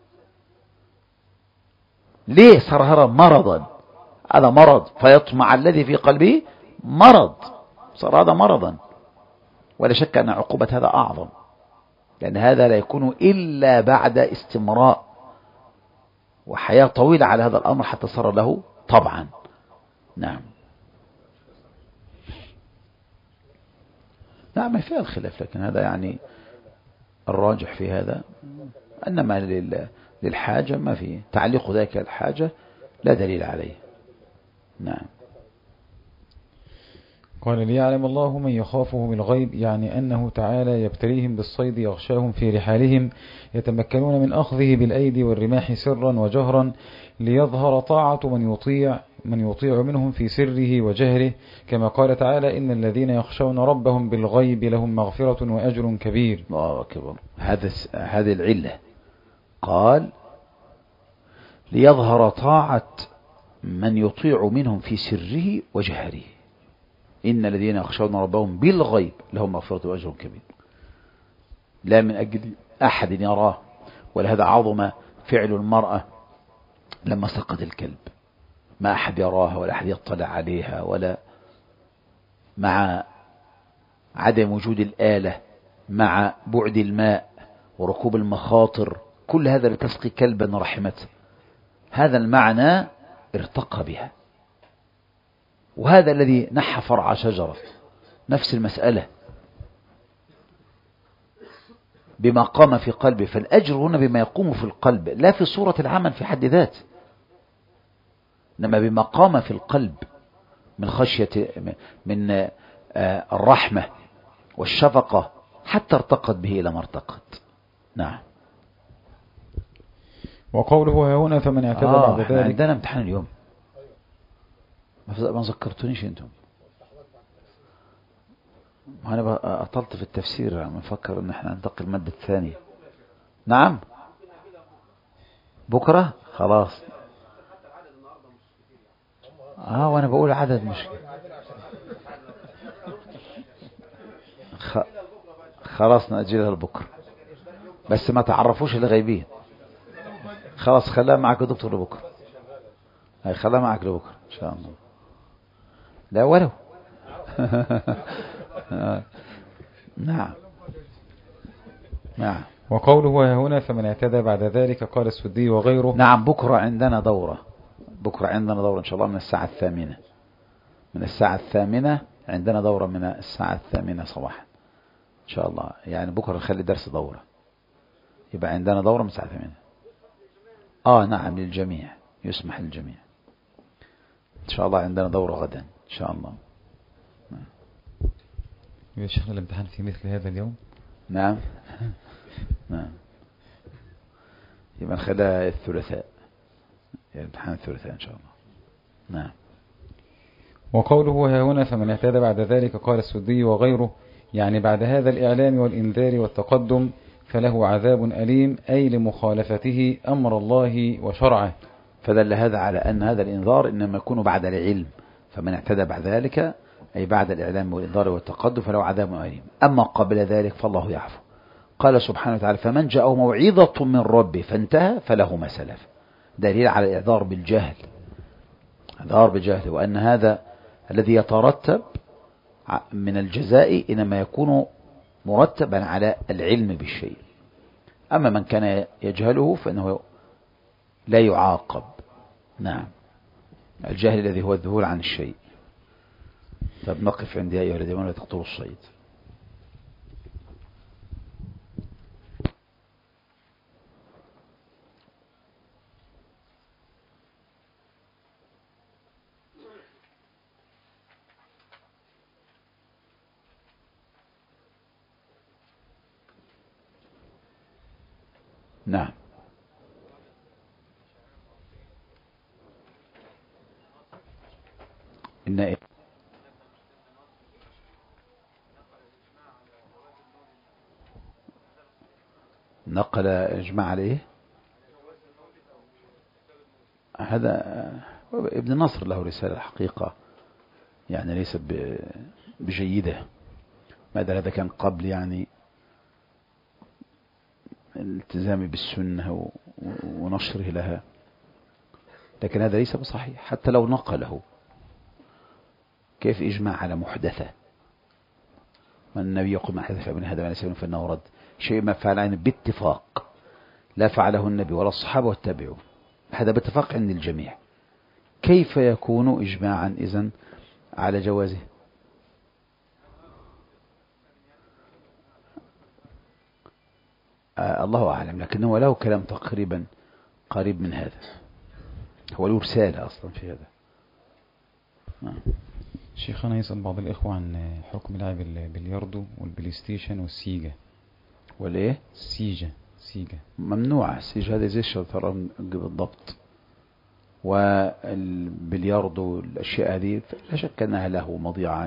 ليه؟ صار هذا مرضا، هذا مرض، فيطمع الذي في قلبه مرض، صار هذا مرضا. ولا شك أن عقوبة هذا أعظم، لأن هذا لا يكون إلا بعد استمراء وحياة طويلة على هذا الأمر حتى صار له طبعا. نعم. نعم، ما فيها الخلاف، لكن هذا يعني الراجح في هذا أنما للحاجة ما فيه تعليق ذلك الحاجة لا دليل عليه. نعم. قال ليعلم الله من يخافه بالغيب، يعني أنه تعالى يبتليهم بالصيد يغشاهم في رحالهم، يتمكنون من أخذه بالأيدي والرماح سرا وجهرا، ليظهر طاعة من يطيع منهم في سره وجهره، كما قال تعالى إن الذين يخشون ربهم بالغيب لهم مغفرة وأجر كبير. الله أكبر. هذه العلة، قال ليظهر طاعة من يطيع منهم في سره وجهره، إن الذين يخشون ربهم بالغيب لهم مغفرة وأجر كبير، لا من أجل أحد يراه. ولهذا عظم فعل المرأة لما سقط الكلب، ما أحد يراها ولا أحد يطلع عليها، ولا مع عدم وجود الآلة، مع بعد الماء وركوب المخاطر، كل هذا لتسقي كلبا رحمته، هذا المعنى ارتقى بها. وهذا الذي نحى فرع شجرة، نفس المسألة بما قام في قلبه. فالأجر هنا بما يقوم في القلب، لا في صورة العمل في حد ذات، إنما بما قام في القلب من خشية، من الرحمة والشفقة، حتى ارتقت به إلى ما ارتقت. نعم. وقوله هنا فمن اعتدى بعد ذلك. عندنا امتحان اليوم، ما ذكرتونيش انتم. أنا أطلت في التفسير، مفكر ان احنا ننتقل المادة الثانية. نعم بكرة خلاص. وانا بقول عدد مش خلاص نأجلها لبكرة، بس ما تعرفوش اللي غايبين. خلاص خلاها معك يا دكتور لبكرة، خلاها معك لبكرة ان شاء الله. لا ولو نعم. وقوله هنا فمن اعتدى بعد ذلك، قال السدي وغيره. نعم بكرة عندنا دورة، إن شاء الله من الساعة 8. من الساعة 8 عندنا دورة، من الساعة 8 صباحا إن شاء الله. يعني بكرة نخلي درس دورة، يبقى عندنا دورة من الساعة 8. نعم للجميع، يسمح للجميع إن شاء الله. عندنا دورة غدا إن شاء الله. يا شيخنا الامتحان في مثل هذا اليوم. نعم يبقى نخليها الثلاثاء، يعني امتحان الثلاثاء إن شاء الله. نعم. وقوله هنا فمن اعتدى بعد ذلك، قال السدي وغيره، يعني بعد هذا الإعلام والإنذار والتقدم فله عذاب أليم، أي لمخالفته أمر الله وشرعه. فدل هذا على أن هذا الإنذار إنما يكون بعد العلم، فمن اعتدى بعد ذلك أي بعد الإعلام والإنذار والتقدم فله عذاب أليم. أما قبل ذلك فالله يعفو. قال سبحانه وتعالى فمن جاءه موعظة من ربه فانتهى فله ما سلف. دليل على الإعذار بالجهل، وأن هذا الذي يترتب من الجزاء إنما يكون مرتبا على العلم بالشيء. أما من كان يجهله فإنه لا يعاقب. نعم. الجهل الذي هو الذهول عن الشيء. طب نقف عند يا أيها الذين آمنوا لا تقتلوا الصيد. نعم. إن نقل إجماع عليه هذا ابن نصر، له رسالة الحقيقة يعني ليست بجيدة، ما دام هذا كان قبل يعني الالتزام بالسنة ونشره لها، لكن هذا ليس بصحيح حتى لو نقله. كيف إجماع على محدثة؟ من النبي يقول من حدث من هذا ما ليس منه فإنه رد. شيء ما فعله باتفاق، لا فعله النبي ولا الصحابة والتابعون، هذا باتفاق عند الجميع. كيف يكون إجماعا إذن على جوازه؟ الله أعلم، لكنه له كلام تقريبا قريب من هذا، هو له رسالة أصلا في هذا. شيخنا يسأل بعض الإخوة عن حكم لعب البلياردو والبلاي ستيشن والسيجا. والإيه؟ سيجا ممنوعة. السيجا هذه زي الشطرنج بالضبط، والبلياردو الأشياء هذه لا شك أنها له مضيعة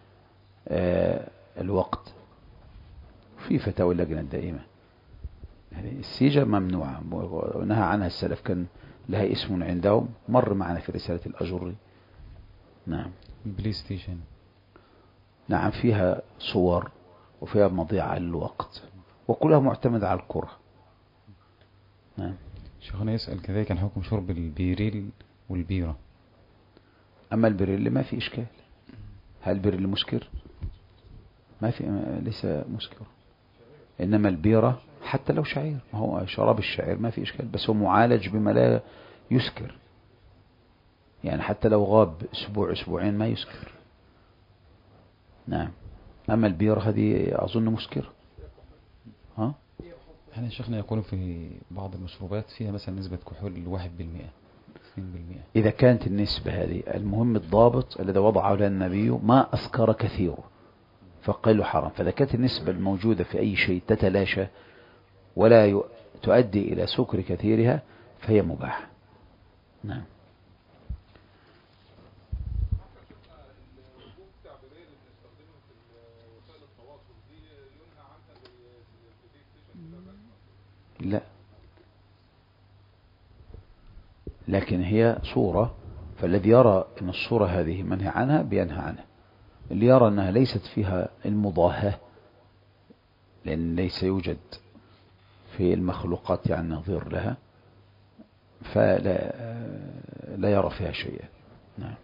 للوقت. في فتاوى اللجنة الدائمة السيجا ممنوعة ونهى عنها السلف، كان لها اسم عندهم مر معنا في رسالة الأجري. نعم. البلاي ستيشن نعم فيها صور وفيها مضيعة للوقت وكلها معتمدة على الكرة. نعم. شيخنا يسأل كذلك عن حكم شرب البيريل والبيرة. أما البيريل ما في إشكال، هل بير المسكر؟ ما في، ليس مسكر. إنما البيرة حتى لو شعير، ما هو شراب الشعير ما في إشكال، بس هو معالج بما لا يسكر، يعني حتى لو غاب أسبوع أسبوعين ما يسكر. نعم. أما البيرة هذه أظن مسكر. ها؟ احنا شيخنا يقولون في بعض المشروبات فيها مثلا نسبة كحول 1%، 2%. إذا كانت النسبة هذه، المهم الضابط الذي وضعه لنا النبي ما أسكر كثيره فقل حرام. فإذا كانت النسبة الموجودة في أي شيء تتلاشى ولا تؤدي إلى سكر كثيرها فهي مباحة. نعم. لا، لكن هي صورة، فالذي يرى أن الصورة هذه منهي عنها بينهى عنها. اللي يرى أنها ليست فيها المضاهاة، لأن ليس يوجد في المخلوقات يعني نظير لها، فلا لا يرى فيها شيئا. نعم.